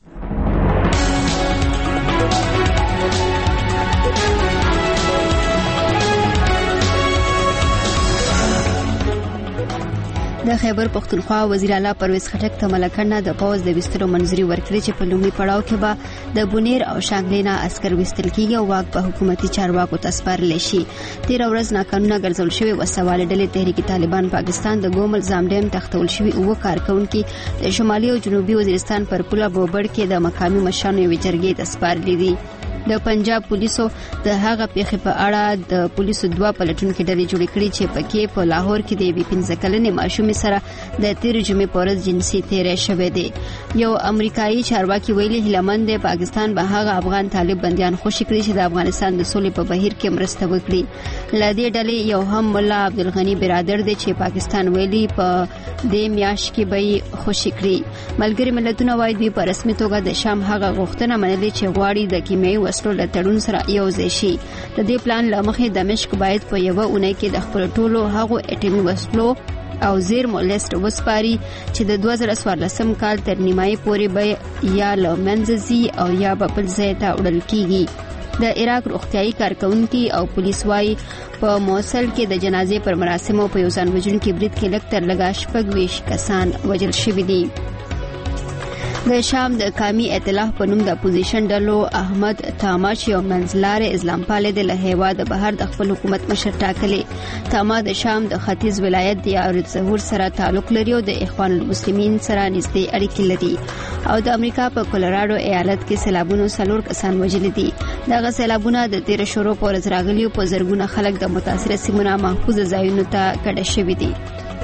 د خیبر پختونخوا وزیر اعلی پرویز خټک ته ملکرنه د پوز د وستلو منځري ورکړي چې په لومړي پړاو کې به د بونیر او شانګلینا عسكر وستل کېږي او واک په حکومتي چارواکو تسپارل شي. تیر ورځ ناقانونه ګرځول شوی وسوال ډلې تحریک طالبان پاکستان د ګومل زامډیم تختول شوی او کارکونکو د شمالي او جنوبي وزیرستان پر پوله بوبړ کې د مقامي مشرانو ویچرګي تسپارل دي. د پنجاب پولیسو د هغه پیښې په اړه د پولیسو دوا پلټونکو ډلې جوړې کړې چې پکې په لاهور کې د بي پنځه کلنې ماشومې سره د تیر جمعې په ورځ جنسي تیری شوې ده. یو امریکایي چارواکي ویلي هلمند د پاکستان به هغه افغان طالب بنديان خوشی کړي چې د افغانستان د سولې په بهیر کې مرسته وکړي. لدې ډلې یو هم مولا عبدالغنی برادر دی چې پاکستان ویلي په دې میاش کې به خوشی کړي. ملګری ملتونه وايي دوی په رسمي توګه د شام هغه غوښتنه منلې چې غواړي د کیمیاوي وسلو له تړون سره یو ځای شي. د دې پلان لمخې دمشق باید په یو اونۍ کې د خپل ټولو هغو اټومي وسلو او زیرمو لیست وسپاري چې د دوه زره څوارلسم کال تر نیمایي پورې به یا له منځه ځي او یا به بل ځای ته وړل کیږي. د عراق روغتيایي کارکونکي او پولیس وايي په موصل کې د جنازې پر مراسمو په یو ځان وژونکي برید کې لږ تر لږه شپږ ویشت کسان وژل شوي دي. د شام د قومي ائتلاف په نوم د اپوزیشن ډلو احمد تاماچ یو منځلارې اسلام پاله د لهوا د بهر د خپل حکومت مشر ټاکلې. تاما د شام د ختیځ ولایت د یارد ظهور سره تعلق لري او د اخوان المسلمین سره نږدې اړیکې لري او د امریکا په کولراډو ایالت کې سیلابونو څلور کسان وژل دي. دغه سیلابونه د تیر شورو په ورځ راغلي او په زرګونه خلک د متاثره سیمونو محفوظ ځایونو ته کډه شوي دي.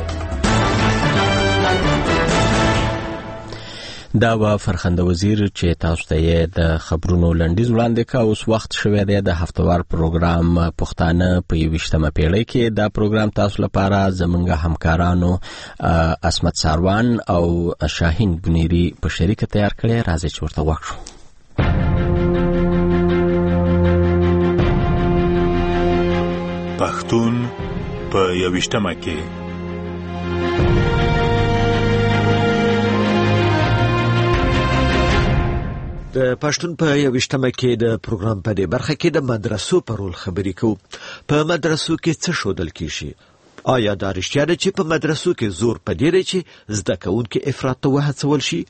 دا و فرخنده وزیر چې تاسو ته د خبرونو لنډیز وړاندې کا. اوس وخت شوی دی د هفتوار پروګرام پښتانه په یوشتمه پیړۍ کې. دا پروګرام تاسو لپاره زمونږ همکارانو اسمت ساروان او شاهین بنيري په شریکه تیار کړی. راځي چې ورته وښو. پښتون په یوشتمه کې د پښتون په یوشتمه کې د پروګرام په دې برخه کې د مدرسو په رول خبرې کوو. په مدرسو کې څه شودل کیږي؟ آیا دا رښتیا ده چې په مدرسو کې زور په دې دی چې زده کوونکي افراط ته وهڅول شي؟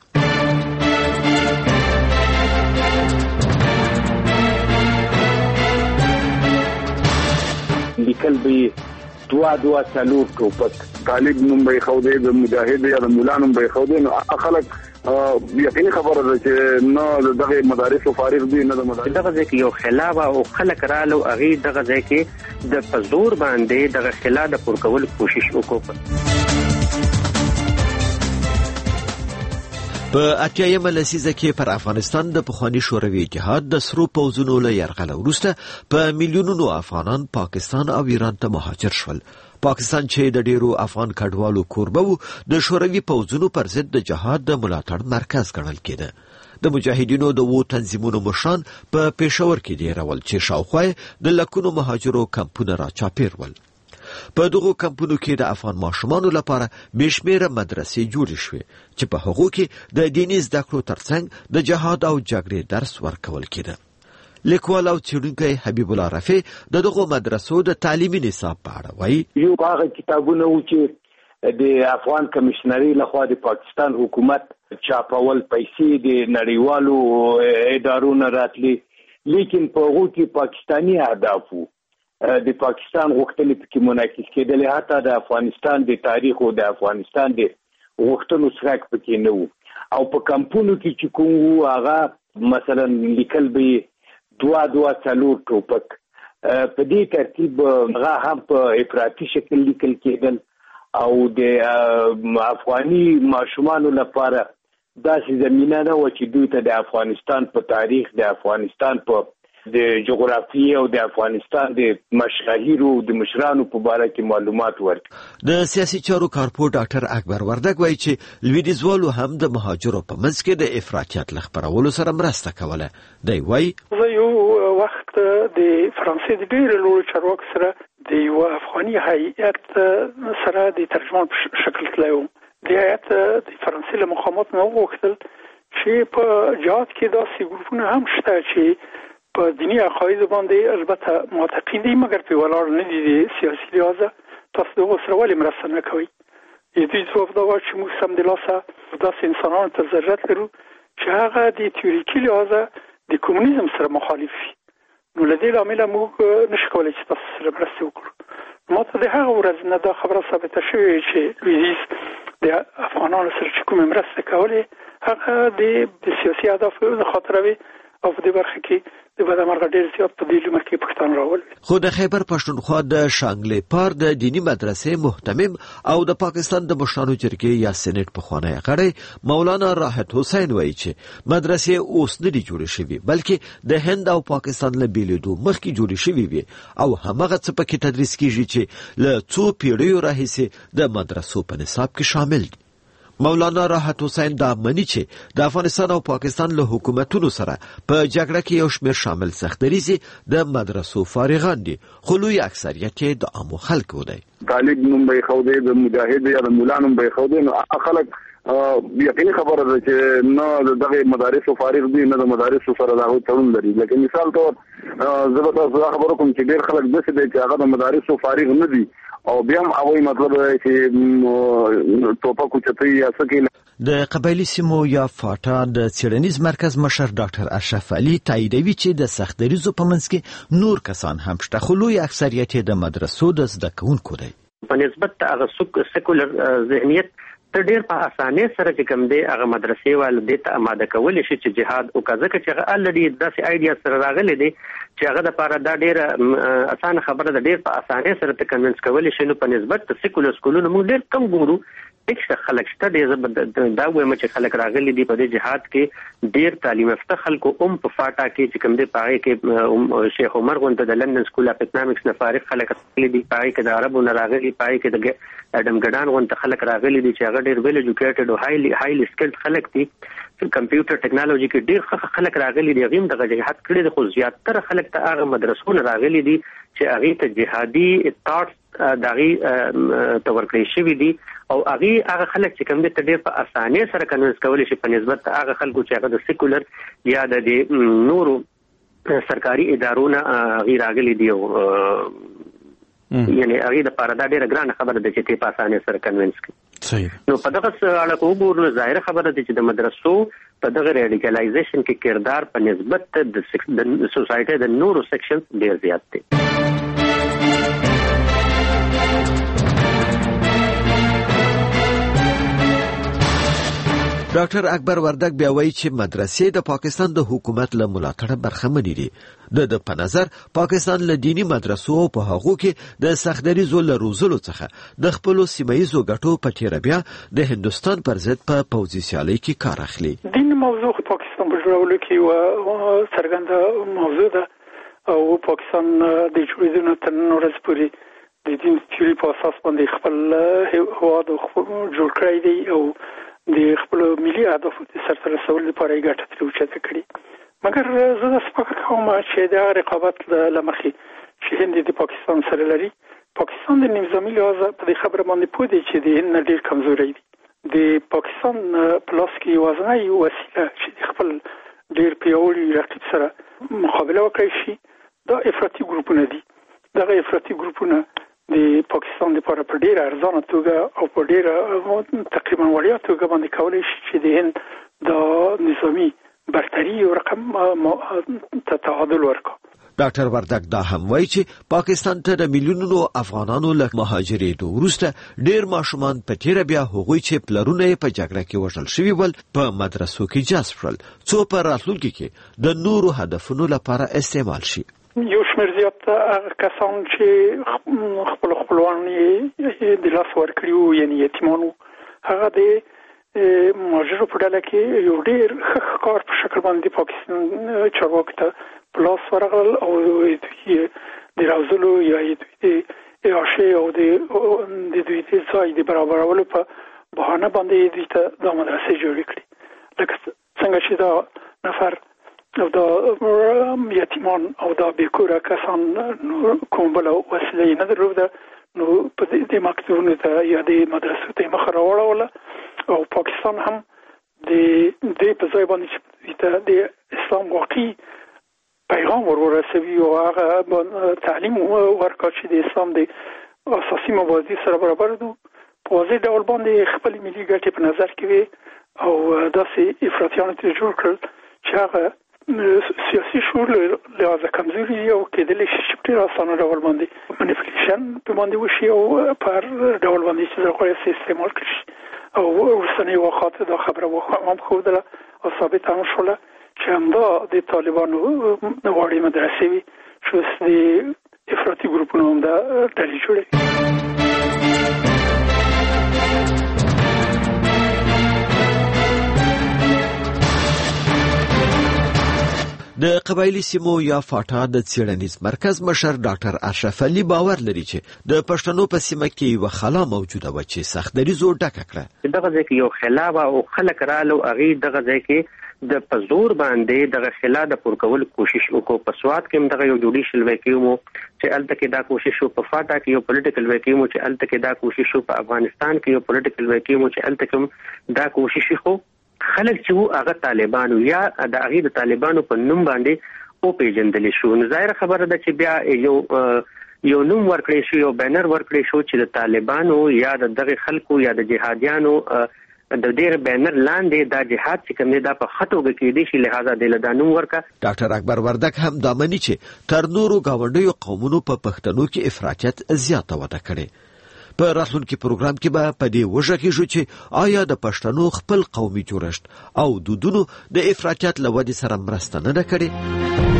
لیکل به دوا دوا څلور ټوپک طالب نوم به خوده د مجاهد یا د مولا نوم به خوده نو خلک یقیني خبره ده چې نه دغه مدارس فارغ دي نه د مدارس دغه ځکه یو خلاف او خلک رالو اغه دغه ځکه د پزور باندې دغه خلاف د پور کول کوشش وکړو. په اتیایمه لسیزه کې پر افغانستان د پخوانی شوروي اتحاد د سرو پوځونو له یرغل وروسته په میلیونونو افغانان پاکستان او ایران ته مهاجر شول. پاکستان چې د ډیرو افغان کډوالو کوربه وو د شوروي پوځونو پر ضد د جهاد د ملاتړ مرکز ګڼل کېده. د مجاهدینو د وو تنظیمونو مشران په پېښور کې ډیرول چې شاوخوا د لکونو مهاجرو کمپونه را چاپیر ول. په دغو کمپونو کې د افغان ماشومانو لپاره بشمیره مدرسې جوړې شوې چې په هغو کې د دیني زده کړو ترڅنګ د جهاد او جګړې درس ورکول کېده. لیکوال او څېړونکی حبیب الله رفیع د دغو مدرسو د تعلیمي نصاب په اړه وایي. یو هغه کتابونه و چې د افغان کمشنري لخوا د پاکستان حکومت چاپول پیسې د نړیوالو ادارو نه راتلي، لیکن په هغو کې پاکستاني اهداف وو. د پاکستان غوښتنې پکې منعکس کېدلې، حتی د افغانستان د تاریخ او د افغانستان د غوښتنو څرک پکې نه وو او په کمپونو کې چې کوم وو هغه مثلا لیکل به دوا دوا څلور ټوپک په دې ترتیب هغه هم په افراطي شکل لیکل کېدل او د افغاني ماشومانو لپاره داسې زمینه نه و چې دوی ته د افغانستان په تاریخ د افغانستان په د جغرافي او د افغانستان د مشاهیرو د مشرانو په اړه کې معلومات ورکړي. د سیاسي چارو کارپور ډاکټر اکبر وردګ وایي چې لویدیځوالو هم د مهاجرو په منځ کې د افراطیت له خپرولو سره مرسته کوله. دی وایي زه یو وخت د فرانسې د ډېرو لوړو چارواکو سره د یو افغاني هیئت سره د ترجمان په شکل تللی وم. د هیئت د فرانسې له مقاماتو نه وغوښتل چې په جهاد کې داسې ګروپونه هم شته چې په دینی عقاید باندې البته معتقد دي مګر په ولاړ نه دي د سیاسي لحاظه تاسو دغه سره ولې مرسته نه کوئ. دوی ځواب دا وایي چې موږ سم د لاسه داسې انسانانو ته ضرورت لرو چې هغه د تیوریکي لحاظه د کمونیزم سره مخالف وي. نو له دې لامله موږ نشو کولی چې تاسو سره مرسته وکړو. ما ته د هغه ورځ نه دا خبره ثابته شوې چې لویدیځ د افغانانو سره چې کومې مرسته کولې هغه د سیاسي اهدافو د خاطره وي او په دې برخه کې د بدامرغه ډېر زیات په دې لمر کې پښتون راول. خو د خیبر پښتونخوا د شانګلې پار د دینی مدرسې محتمم او د پاکستان د مشرانو جرګې یا سېنات په خوانی غړی مولانا راحت حسین وایي چې مدرسې اوس نه دي جوړې شوې بلکې د هند او پاکستان له بیلیدو مخکې جوړې شوې وي او همغه څه پکې تدریس کیږي چې له څو پیړیو راهیسې د مدرسو په نصاب کې شامل دي. مولانا راحت حسین دا مني چې د افغانستان او پاکستان له حکومتونو سره په جګړه کې یو شمېر شامل سختدریزي د مدرسو فارغان دي خو لوی اکثریت یې د عامو خلکو دی. طالب نوم به خو دی د مجاهد یا د مولا نوم به خو دی نو خلک یقیني خبره ده چې نه دغه مدارس فارغ دي نه د مدارس سره دا تړون لري. لکه مثال تور زه تاسو خبرو کوم چې ډېر خلک داسې دي چې هغه د مدارس فارغ نه دي او بیا هم هغوی مطلب چې ټوپک اوچتوي یا څه کوي. د قبایلي سیمو یا فاټا د څېړنیز مرکز مشر ډاکټر اشرف علي تاییدوي چې د سختدریزو په منځ کې نور کسان هم شته خو لوی اکثریت یې د مدرسو د زده کوونکو دی. په نسبت هغه سیکولر ذهنیت ته ډېر په اسانۍ سره چې کوم دی هغه مدرسې والدې ته آماده کولی شي چې جهاد وکړي ځکه چې هغه الریډي داسې آیډیا سره راغلی دی چې هغه دپاره دا ډېره اسانه خبره ده ډېر په اسانۍ سره ته کنوینس کولی شي. نو په نسبت د سیکولر سکولونو موږ ډېر کم ګورو ټیک خلک شته دی. دا وایم چې خلک راغلي دي په دې جهاد کې ډېر تعلیم یافته خلکو هم په فاټا کې چې کوم دی په هغې کې شیخ عمر غونډه د لندن سکول اف اکنامکس نه فارغ خلک راغلي دي په هغې کې د عربو نه راغلي په هغې کې د اډم ګډان غونډه خلک راغلي دي چې هغه ډېر ویل ایجوکیټډ او هایلی هایلی سکلډ خلک دي. کمپیوټر ټیکنالوژي کې ډېر خلک راغلي دي هغه هم دغه جهاد کړی دی خو زیاتره خلک ته هغه مدرسو نه راغلي دي چې هغې ته جهادي تاټس د هغې ته ورکړی شوي دي او هغې هغه خلک چې کوم دی ته ډېر په اسانۍ سره کنوینس کولی شي په نسبت د هغه خلکو چې هغه د سیکولر یا د نورو سرکاري ادارو نه هغې راغلي دي او یعنی هغې دپاره دا ډېره ګرانه خبره ده چې ته په اسانۍ سره کنوینس کړي. نو په دغه اړه که وګورو نو ظاهره خبره ده چې د مدرسو په دغه ریډیکلایزیشن کې کردار په نسبت د سوسایټۍ د نورو سیکشنز ډېر زیات دی. ډاکټر اکبر وردګ بیا وایي چې مدرسې د پاکستان د حکومت له ملاتړه برخمنې دي. د د په نظر پاکستان له دینی مدرسو په هغو کې د سختدریزو له روزلو څخه د خپلو سیمهیزو ګټو په تیره بیا د هندوستان پر ضد په پوځي سیالۍ کې کار اخلي. دین موضوع پاکستان په جوړولو کې یوه څرګنده موضوع ده او پاکستان د جوړېدو نه تر نن ورځې پورې د دین تیوري په اساس باندې خپل هېواد جوړ کړی دی او د خپل ملي اهدافو د سرته رسولو لپاره یې ګټه ترې اوچته کړې. مګر زه داسې فکر کوم چې د رقابت له مخې چې هند د پاکستان سره لري پاکستان د نظامي لحاظه په دې خبره باندې پوه دی چې د هند نه ډېر کمزوری دي. د پاکستان په لاس کې یوازینۍ وسیله چې د خپل ډېر پیاوړي رقیب سره مقابله وکړی شي دا افراطي ګروپونه دي. دغه افراطي ګروپونه د پاکستان لپاره په ډېره ارزانه توګه او په ډېره تقریبا وړیا توګه باندې کولی شي چې د هند د نظامي برتري یو رقم ته تعادل ورکړي. ډاکټر وردک دا هم وایي چې پاکستان ته د میلیونونو افغانانو له مهاجرېدو وروسته ډېر ماشومان په تیره بیا هغوی چې پلرونه یې په جګړه کې وژل شوي ول په مدرسو کې جذب شول څو په راتلونکي کې د نورو هدفونو لپاره استعمال شي. یو شمېر زیات هغه کسان چې خپل خپلوان یې د لاس ورکړي یعنی یتیمان هغه د مهاجرو په ډله کې یو ډېر ښه کار په شکل باندې پاکستان چارواکو ته په لاس ورغلل او د راوزلو یا د اعاشې او د دوی د ځای د برابرولو په بهانه باندې دوی ته دا مدرسې جوړې کړي لکه څنګه چې دا نفر او دا یتیمان او دا بیکوره کسان کوم بله وسیله یې نه درلوده نو په دې مکتبونو ته یا د مدرسو ته یې مخه راوړوله او پاکستان هم د دې په ځای باندې چې د اسلام واقعي پیغام ورورسوي او هغه تعلیم ورکړي چې د اسلام د اساسي مبادی سره برابر دي په واضح ډول باندې خپل ملي ګټې په نظر کې وي او داسې افراطیان ته جوړ کړل چې هغه سیاسي شعور لحاظه کمزوري او کېدلی شي چې په اسانه ډول باندې منیپولیشن په باندې وشي او پر ډول باندې چې غوړې استعمال کړي او ورسنی وخت دا خبره هم خوده او ثابت هم شوله چې همدا د طالبانو نواړي مدرسې وي چې د افراطي ګروپونو هم دا ډلې جوړوي. د قبایلی سیمو یا فاټا د څېړنیز مرکز مشر ډاکټر اشرف علي باور لري چې د پښتنو په سیمه کې یو خلا موجوده و چې سختدریزو ډکه کړه. دغه ځکه یو خلا او خلک رالو اغي دغه ځکه د پزور باندې دغه خلا د پور کول کوشش وکړو. په سواد کې دغه یو جوډیشل وکیوم چې الته کې دا کوشش وو، په فاټا کې یو پولیټیکل وکیوم چې الته کې دا کوشش وو، په افغانستان کې یو پولیټیکل وکیوم چې الته کې دا کوشش وو. خلک چې وو هغه طالبانو یا د هغه د طالبانو په نوم باندې او پیژندل شو. نو ظاهر خبره ده چې بیا یو یو نوم ورکړی شو، یو بینر ورکړی شو چې د طالبانو یا د دغه خلکو یا د جهادیانو د ډیر بینر لاندې دا جهاد چې کوم دا په خټوګه کې دي شي لہذا د لدانو ورکا. ډاکټر اکبر وردک هم دا مني چې تر نورو گاونډیو قومونو په پښتنو کې افراطیت زیاته وده کړي. په راتلونکي پروګرام کې به په دې وژه کې شو چې آیا د پښتنو خپل قومي جوړښت او دودونو د افراطیت له ودې سره مرسته نه ده کړې.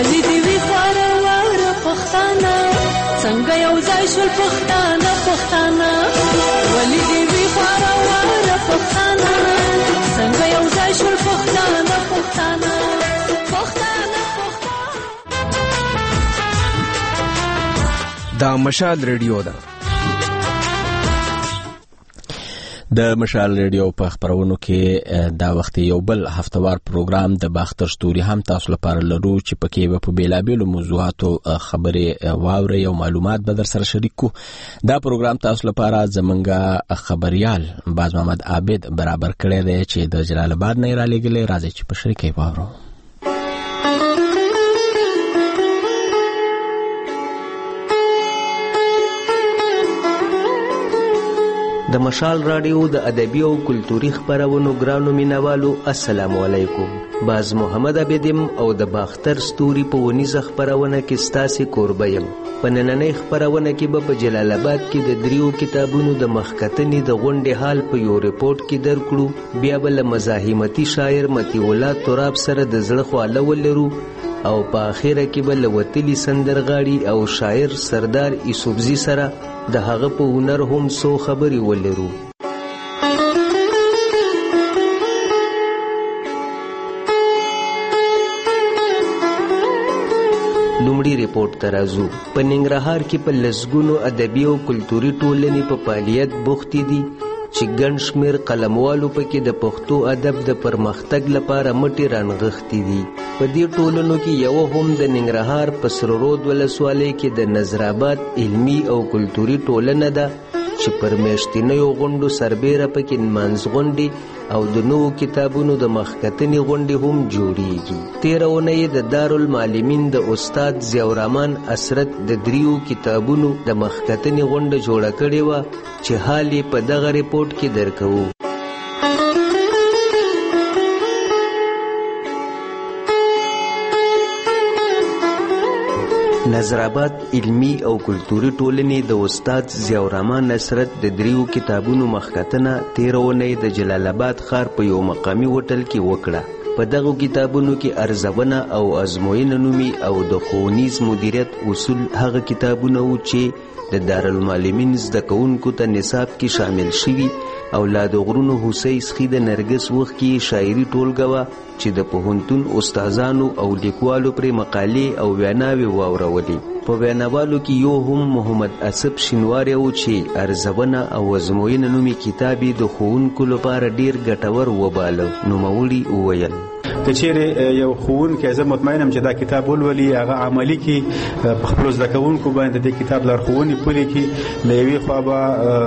ولی دی وی خواره واره پښتانه څنګه یو ځای شول پښتانه پښتانه ولی دی وی خواره واره پښتانه څنګه یو ځای شول پښتانه پښتانه پښتانه دا مشال ریډیو ده. د مشال ریډیو په خبرونو کې دا وخت یو بل هفتوار پروګرام د باختر ستوري هم تاسو لپاره لرو چې پکې په بیلابیلو موضوعاتو خبرې واوري او معلومات به در سره شریکو. دا پروګرام تاسو لپاره زمونږه خبريال باز محمد عابد برابر کړی دی چې د جلال آباد نه را لګلې راځي چې په شریکي واورو. د مشال رادیو د ادبي او کلتوري خبرونو ګرانو مینوالو السلام علیکم. باز محمد عابدم او د باختر ستوري په ونیزه خبرونه کې ستاسو قربه یم. په نننۍ خبرونه کې به په جلال آباد کې د دریو کتابونو د مخکتنې د غونډې حال په یو ریپورت کې درکړو. بیا به له مزاحمتي شاعر متی الله تراب سره د زړه خواله ولرو او په اخره کې به له وتلي سندرغاړي او شاعر سردار یوسفزي سره د هغه په هنر هم سو خبري ولرو. لومړی ریپورت ترازو په ننګرهار کې په لسګونو ادبي او کلتوري ټولنې په فعالیت بوختې دي چې ګڼ شمېر قلموالو پکې د پښتو ادب د پرمختګ لپاره مټې رانغښتې دي. په دې ټولنو کې یو هم د ننګرهار په سره رود ولسوالۍ کې د نظرآباد علمي او کلتوري ټولنه ده چې پر میاشتنیو غونډو سربیره پکې نمانځ غونډې او د نوو کتابونو د مخکتنې غونډې هم جوړیږي. تېره اونۍ د دارالمعلمین د استاد ضیاءالرحمن اسرت د دریو کتابونو د مخکتنې غونډه جوړه کړې وه چې حال یې په دغه ریپورت کې درکوو. نظرآباد علمی او کلتوري ټولنې د استاد ضیاءالرحمن اسرت د دریو کتابونو مخکتنه تېره اونۍ د جلال آباد ښار په یو مقامي هوټل کې وکړه. په دغو کتابونو کې ارزونه او ازموینه نومي او د ښوونیز مدیریت اصول هغه کتابونه وو چې د دارالمعلمین زده کوونکو ته نصاب کې شامل شوي او لا د غرونو هوسۍ سخي د نرګس وخت کې شاعري ټولګه وه چې د پوهنتون استادانو او لیکوالو پرې مقالې او ویناوې واورولې. په ویناوالو کې یو هم محمد اسب شینواری و چې ارزونه او ازموینه نومي کتاب د ښوونکو لپاره ډیر ګټور وباله. نوموړي وویل که چیرې یو ښوونکی زه مطمئنم چې دا کتاب ولولي هغه عملي کړي په خپلو زده کوونکو باندې د کتاب لارښوونې پلي کړي. له یوې خوا به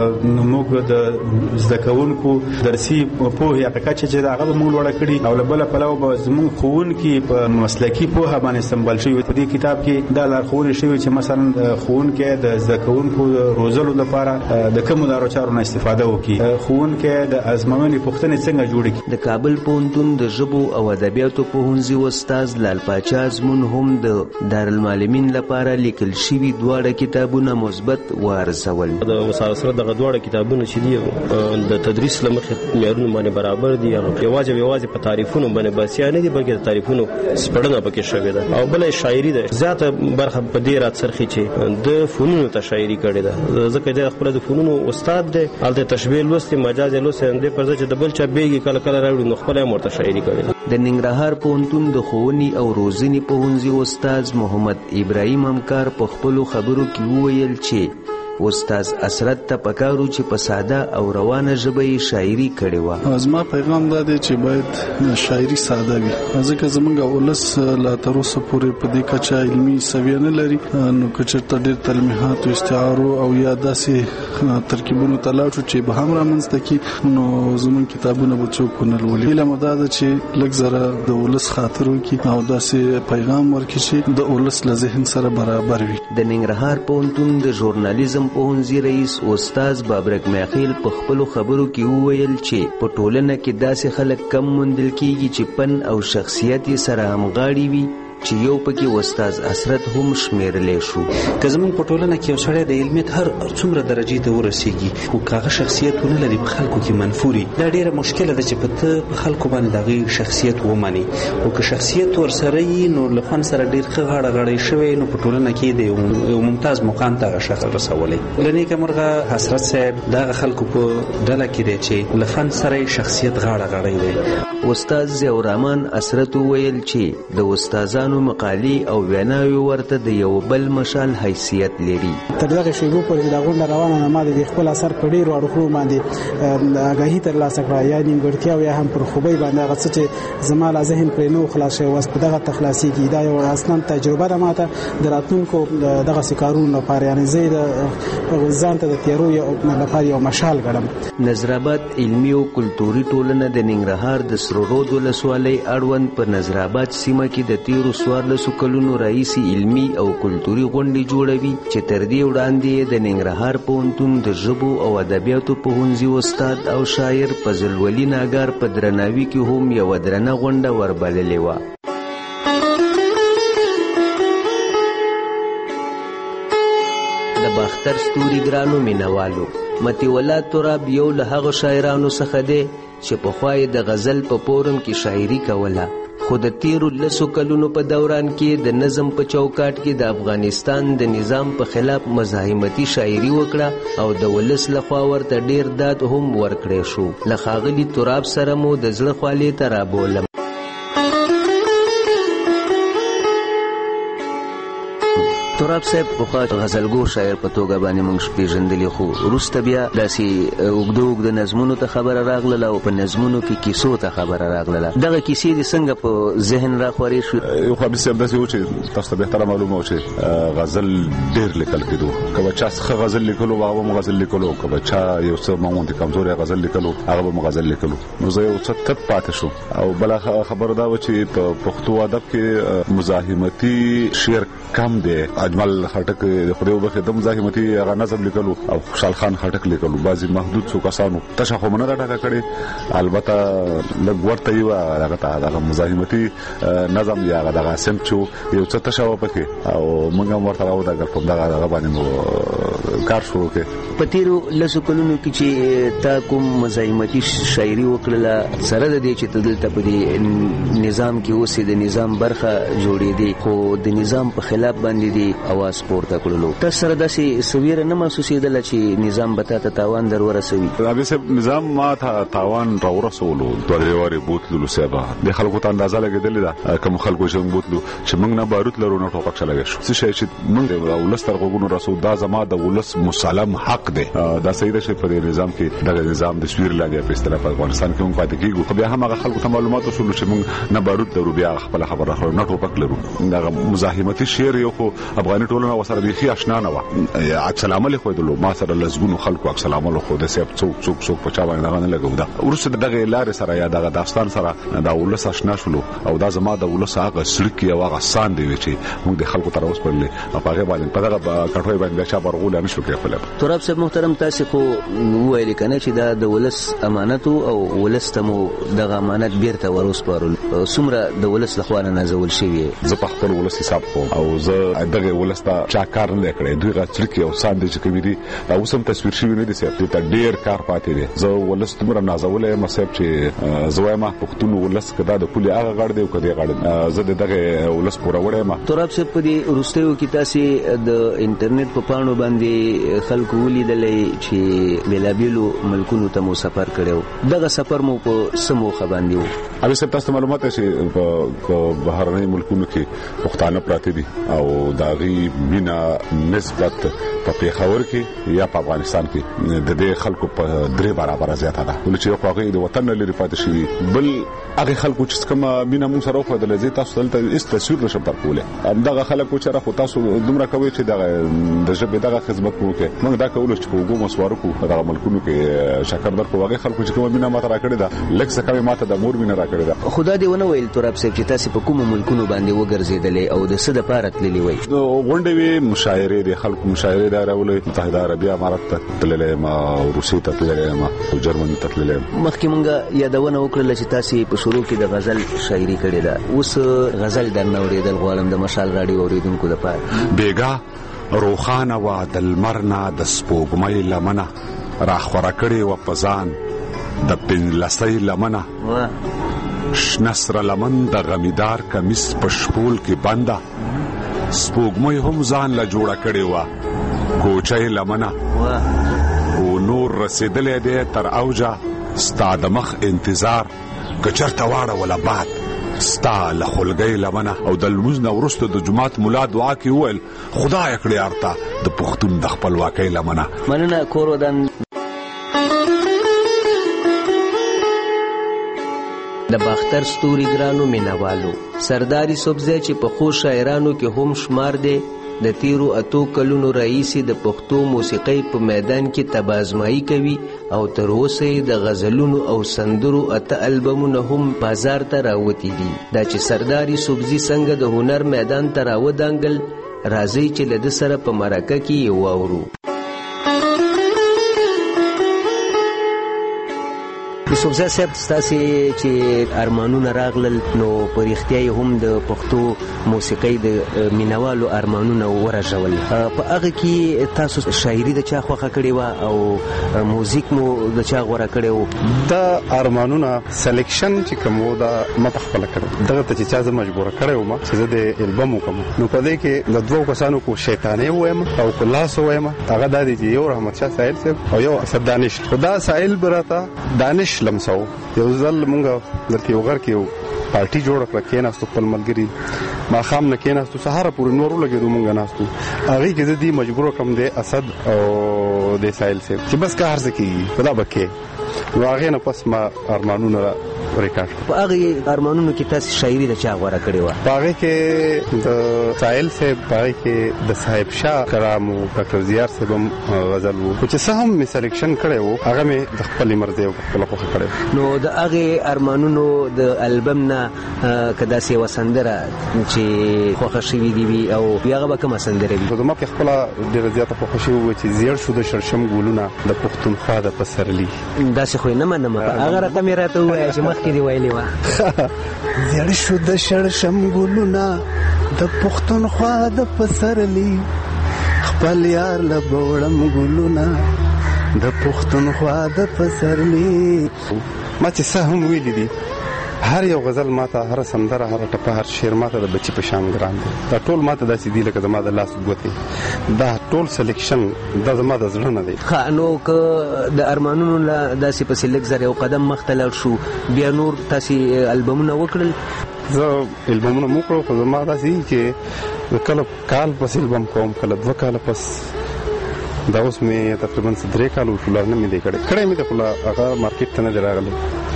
موږ د زده کوونکو درسي پوهې هغه کچه چې هغه به موږ لوړه کړي او له بله پلوه به زموږ ښوونکي په مسلکي پوهه باندې سمبال شوي. په دې کتاب کې دا لارښوونې شوي چې مثلا ښوونکی د زده کوونکو روزلو لپاره د کومو لارو چارو نه استفاده وکړي. ښوونکی د ازموینې پوښتنې څنګه جوړې کړي. د کابل پوهنتون د ژبو او ادبیاتو پوهنځي استاد لال پاچا ازمون هم د دارالمعلمین لپاره لیکل شوي دواړه کتابونه مثبت وارزول. د مساوسره دغه دواړه کتابونه چې دي د تدریس لمخې معیارونو باندې برابر دي. یوازې یوازې په تعریفونو باندې بسیا نه دي بلکې د تعریفونو سپړنه پکې شوې ده. او بل شاعري ده زیاته برخه په دې راڅرخي چې د فنونو ته شاعري کړې ده ځکه چې خپل د فنونو استاد دی هلته تشبیه لوستي مجاز لوستي اندې پر ځای چې د بل چا بیګي کله کله راوړي نو خپل مرته شاعري کړې ده. د ننګرهار پوهنتون د ښوونې او روزنې پوهنځي استاد محمد ابراهیم همکار په خپلو خبرو کې وویل چې استاد اسرت ته پکارو چې په ساده او روانه ژبه یې شاعري کړې وه. زما پیغام دا دی چې باید شاعري ساده وي ځکه زموږ ولس لا تر اوسه پورې په دې کچه علمي سویه نه لري. نو که چېرته ډېر تلمیحات او استعارو او یا داسې ترکیبونو ته لاړ شو چې به هم رامنځته کړي نو زموږ کتابونه به څوک ونه لولي. هیله مو دا ده چې لږ ذره د ولس خاطر وکړي او داسې پیغام ورکړي چې د ولس له ذهن سره برابر وي. د ننګرهار پوهنتون د ژورنالیزم پوهنځي رئیس استاد بابرک میخیل په خپلو خبرو کې وویل چې په ټولنه کې داسې خلک کم موندل کېږي چې فن او شخصیت یې سره همغاړي وي چې یو پکې استاد حسرت هم شمیرلې شو. که زموږ په ټولنه کې یو سړی د علمیت هر څومره درجې ته ورسیږي خو کاغه شخصیت ونه لري په خلکو کې منفوري، دا ډیره مشکله ده چې په ته په خلکو باندې دغه شخصیت ومني. او که شخصیت ورسره یي نو لخوا سره ډیر ښه غاړه غړی شوی نو په ټولنه کې د یو ممتاز مقام ته شخص رسولي. لنی کومرغه حسرت صاحب دغه خلکو په ډله کې دی چې لفن سره شخصیت غاړه غړی دی. استاد ضیاء الرحمن حسرت ویل چې د استادانو مقالې او ویناوي ورته د یو بل مشال حیثیت لري. تر دغه شیبو پورې د غونډه روانه نه ما د خپل اثر په ډیرو اړخونو باندې آگاهي ترلاسه کړه، یا نیمګړتیا یا هم پر خوبۍ باندې هغه څه چې زما له ذهن پرې نو خلاص شوی واس په دغه تخلاصي کې دا یو اصلا تجربه ده ماته د راتلونکو دغه سکارونو لپاره، یعنی زه د ځان ته د تیارو لپاره یو مشال ګڼم. نظرآباد علمي او کلتوري ټولنه د ننګرهار د سرو رود ولسوالۍ اړوند په نظرآباد سیمه کې د تیرو څوارلسو کلونو راهیسې علمي او کلتوري غونډې جوړوي چې تر دې وړاندې د ننګرهار پوهنتون د ژبو او ادبیاتو پوهنځي استاد او شاعر فضل ولي ناګار په درناوي کې هم یوه درنه غونډه وربللې وه. د باختر ستوري ګرانو مینوالو، متی ولا تراب یو له هغو شاعرانو څخه دی چې پخوا یې د غزل په فورم کې شاعري کوله، خو د تیرو لسو کلونو په دوران کې د نظم په چوکاټ کې د افغانستان د نظام په خلاف مزاحمتي شاعري وکړه او د ولس لخوا ورته ډیر داد هم ورکړی شو. له ښاغلي تراب سره مو د زړه خولې ته رابولم. تراب صاحب پخوا غزلګور شاعر په توګه باندې موږ پیژندلی، خو وروسته بیا داسې اوږده اوږده نظمونو ته خبره راغله او په نظمونو کې کیسو ته خبره راغله. دغه کیسې دې څنګه په ذهن راخورې شوې؟ یو خو حبیب صاحب داسې و چې تاسو ته بهتره معلومه و چې غزل ډېر لیکل کېدو، که به چا ښه غزل لیکلو هغه به م غزل لیکلو، که به چا یو څه معمولا کمزوری غزل لیکلو هغه به م غزل لیکلو. نو زه یو څه تت پاتې شو او بله خبره دا وه چې په پښتو ادب کې مزاحمتي شعر کم دی. اجمل خټک د خدای وبخښي د مزاحمتي هغه نظم لیکلو او خوشحال خان خټک لیکلو، بعضې محدود څو کسانو تشه خو نه ده ډکه کړې، البته لږ ورته یې وه هغه ته دغه مزاحمتي نظم یا هغه دغه سمت چې یو څه تشه وه پکې او موږ هم ورته راودرګل په همدغه هغه باندې مو کار شروع کړې. په تېرو لسو کلونو کې چې تا کوم مزاحمتي شاعري وکړله، سره د دې چې ته دلته په دې نظام کې اوسې د نظام برخه جوړېدې، خو د نظام په خلاف باندې دې اواز پورته کړلو، تاسو سره داسې سویره نه محسوسېدله چې نظام به تا ته تاوان در ورسوي؟ حبیب صاحب نظام ما ته تاوان را ورسولو، دوه درې وارې بوتللو صاحب د خلکو ته اندازه لګېدلې ده کوم خلکو چې موږ بوتلو چې موږ نه باروت لرو نه ټوپک شه لګی شو. څه شی چې موږ د ولس تر غوږونو رسو دا زما د ولس مسلم حق دی. دا صحیح ده چې په دې نظام کې دغه نظام د سویر لاندې په اصطلاح په افغانستان کې موږ پاتې کېږو، خو بیا هم هغه خلکو ته معلومات وشولو چې موږ نه باروت لرو، بیا خپله خبره راخلو نه ټوپک لرو. دغه مزاحمتي شعر یو خو افغاني ټولنه ورسره بیخي اشنا نه وه. عکس العمل یې ښودلو، ما سره لسګونو خلکو عکس العمل وښوده صاحب، څوک څوک څوک په چا باندې دغه نه لګوده. وروسته د دغې لارې سره یا دغه داستان سره دا ولس اشنا شولو او دا زما د ولس هغه سړکې او هغه ساندې وې چې موږ د خلکو ته راوسپړلې او په هغې باندې په دغه کټوۍ باندې بیا چا برغولی نه شو پرېښولی. تراب صاحب محترم، تاسې خو وویلې که نه چې دا د ولس امانت او ولس ته مو دغه امانت بیرته وروسپارل، څومره د ولس لخوا نه نازول شوي؟ زه په خپل ولس حساب کوم او زه دغې ولس ته چا کار نه دی کړی. دوی هغه څړکې او ساندې چې کومې دي دا اوس هم تصویر شوي نه دي صاحب، دې ته ډېر کار پاتې دی. زه ولس دومره نازولی یم صاحب چې زه وایم پښتون ولس که دا د پولې هغه غړ دی او که دې غړ زه د دغې ولس پوروړی یم. تراب صاحب، په دې وروستیو کې تاسې د انټرنیټ په پاڼو باندې خلکو ولیدلی چې بېلابېلو ملکونو ته مو سفر کړی و، دغه سفر مو په څه موخه باندې و؟ حبیب صاحب، تاسو ته معلومات دی چې په بهرنیو ملکونو کې پښتانه پراته دي او د هغې مینه نسبت په پېښور کې یا په افغانستان کې د دې خلکو په درې برابره زیاته ده، ولې چې یو خو هغوی د وطن نه لرې پاتې شوي، بل هغې خلکو چې کومه مینه موږ سره وښودله زه تاسو دلته هېڅ تصویر نشم درکولی. همدغه خلک و چې خو تاسو دومره کوئ چې دغه د ژبې دغه خدمت مو وکړئ. موږ دا کولو چې په اوږو مسواره کړو دغه ملکونو کې شکر درکړو. هغې خلکو چې کومه مینه ما ته راکړې ده، لږ څه کم یې ما ته د مور مینه راکړې ده. خو دا دې ونه ویل تراب صاحب چې تاسو په کوم ملکونو باندې وګرځیدلې او د څه د پاره تللی وای؟ غونډې وی مشاعرې د خلکو مشاعرې د راولې متحده عربیه امارات ته تللې ما روسي ته تللې ما جرمني ته تللې. مخکې مونږه یادونه وکړه چې تاسو په شروع کې د غزل شاعري کړې ده، اوس غزل درنه اورېدل غواړم د مشال راډیو اوریدونکو لپاره. بیګا روخانه وا د لمرنا د سپوږمۍ لمنه راخوره کړې و پزان د پنلسۍ لمنه شنسر لمن د غمیدار کمیس په شپول کې بنده سپوږمۍ هم ځان له جوړه کړې وه کوچۍ لمنه او نور رسېدلی دی تر اوجه ستا د مخ انتظار که چېرته واړوله باد ستا له خلګۍ لمنه. او د لمونځ نه وروسته د جومات ملا دعا کې وویل خدایه کړې ارته د پښتون د خپلواکۍ لمنه. مننه کور ودان. د باختر ستوري ګرانو مینوالو سرداري صوبزی چې په خو شاعرانو کې هم شمار دی د تیرو اتو کلونو رئیسي د پښتو موسیقۍ په میدان کې تبازمایي کوي او تر اوسه د غزلونو او سندرو اته البمونه هم بازار ته راوتی دي. دا چې سرداري صوبزی څنګه د هنر میدان ته راودانګل راځي چې له د سره په مرکه کې یې واورو. صوبزی صاحب ستاسو چې ارمانونه راغلل نو په رښتیا هم د پښتو موسیقۍ د مینوالو ارمانونه ورژول. په هغه کې تاسو شاعري د چا خوښه کړې وه او موزیک مو د چا غوره کړی و؟ دا ارمانونه سلیکشن چې کوم و دا ما په خپله کړی دغه ته چې چا زه مجبوره کړی وم چې زه د البم وکړم نو په دې کې د دوو کسانو کو شیطانې ووایم او کو لاس ووایم. هغه دا دی چې یو رحمت شاه ساحل صاحب او یو اسد دانش. خدا ساحل براته دانش لمسو یو ځل مونږ دلته یو غر کې یو پارټي جوړه کړه کېناستو خپل ملګري ماښام نه کېناستو سهاره پورې نور ولګېدو مونږ ناستو هغې کې زه دې مجبوره کړم د اسد او د ساحل صاحب چې بس که هر څه کېږي په دا به کې نو هغې نه پس ما ارمانونه ریکارډ. په هغه ارمانونو کې تاسو شاعري د چا غوره کړې وه؟ په هغې کې د ساحل صاحب په هغې کې د صاحب شاه کرام و ډاکټر زیار صاحب هم غزل و خو چې څه هم مې سلیکشن کړی و هغه مې د خپلې مرضۍ او خپله خوښه کړی. نو د هغې ارمانونو د البم نه که داسې یوه سندره چې خوښه شوي دي وي او هغه به کومه سندره وي؟ زما کې خپله ډېره زیاته خوښه شوې وه چې زیړ شو د شړشم ګلونه د پښتونخوا د پسرلي. داسې خو یې نه منم په هغه رقم یې راته ووایه چې مخکې دې ویلې وه. زیړ شو د شړشم ګلونه د پښتونخوا د پسرلي خپل یار له بوړم ګلونه د پښتونخوا د پسرلي. ما چې څه هم ویلي دي هر یو غزل ماته هر سندره هر ټپه هر شعر ماته د بچی په شان ګران دی. دا ټول ماته داسې دي لکه زما د لاس ګوتې. دا ټول سلیکشن دا زما د زړه نه دی. ښه نو که د ارمانونو له داسې پسې لږ زر یو قدم مخته لاړ شو بیا نور تاسې البمونه وکړل؟ زه البمونه مو کړو خو زما داسې چې کله کال پس البم کوم کله دوه کاله پس دا اوس مې تقریبا درې کال وشو لا نه مې دی کړی کړی مې دی خو لا هغه مارکیټ ته نه دی راغلی.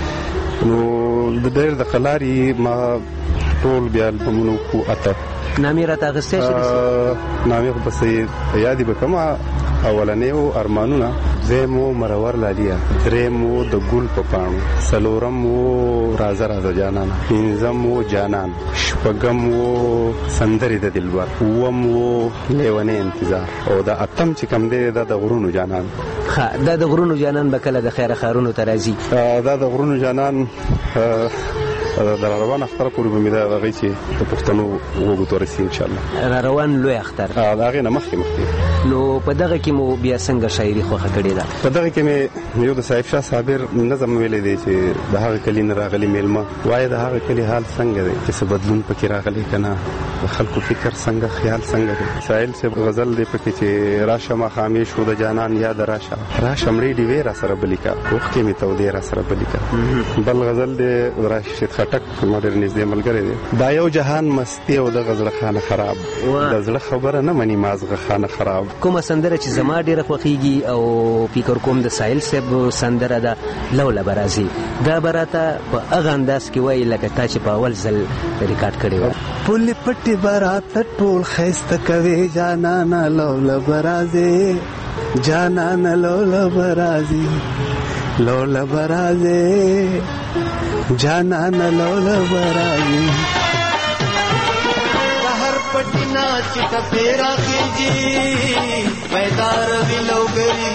نو د ډېر د خلاري ما ټول بیا البمونه وکړو اته. نامې راته اخیستی چې نامې خو بس یادې به کومه اولنې و ارمانونه دویم و مرور لالیه دریم و د ګل په پاڼو څلورم و رازه رازه جانانه پنځم و جانان شپږم و سندرې د دلبر اووم و لیونی انتظار او دا اتم چې کوم دی دا د غرونو جانان. ښه دا د غرونو جانان به کله د خیره ښارونو ته راځي؟ دا د غرونو جانان د روان اختر پورې به مې دا هغې چې د پښتنو وږو ته رسي انشاءالله. را روان لوی اختر د هغې نه مخکې مخکې. نو په دغه کې مو بیا څنګه شاعري خوښه کړې ده؟ په دغه کې مې یو د صاحب شاه صابر نظم ویلی دی چې د هغه کلي نه راغلي میلمه وایه د هغه کلي حال څنګه دی چې څه بدلون پکې راغلی که نه د خلکو فکر څنګه خیال څنګه دی. ساحل صاحب غزل دی پکې چې راشه ماښامې شو د جانان یاد راشه راشه مړې ډیوې را سره بلي کا اوښکې مې تودې را سره بلي کا. بل غزل دی راشد خټک ما ډېر نږدې ملګری دی. دا یو جهان مستی او د غزل خانه خراب د زړه خبره نه مني مازغه خانه خراب. کومه سندره چې زما ډېره خوښیږي او فکر کوم د ساحل صاحب سندره ده لوله به راځي دا به راته په هغه انداز کې وایي لکه تا چې په اول ځل ریکارډ کړې وه. پلې پټې به راته ټول ښایسته کوې جانانه لوله به راځې جانانه لوله به راځي لوله به راځې جانان لولا برای هر پټنا چې تیرا کیږي پیدار ویلوګری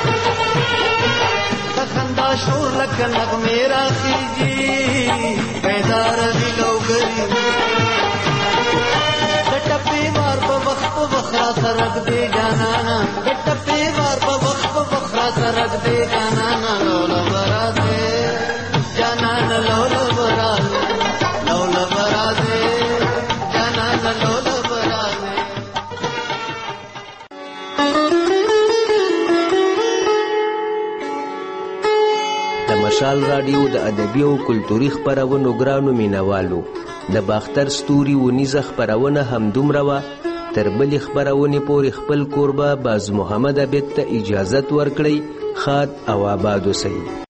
خندا شور لکه نغمه راخیږي پیدار ویلوګری ټپې وار په وخت په وخت سرګ دې جانانا ټپې وار په وخت په وخت سرګ دې جانانا لولا برازه جانانا لولا برازه لولا برازه جانانا لولا برازه. د مشال رادیو د ادبي او کلتوري خپرونو ګرانو مینوالو د باختر ستوري ونیزه خپرونه همدومره وه. تر بلې خپرونې پورې خپل کوربه باز محمد عبید ته اجازت ورکړئ. ښاد او آباد اوسئ.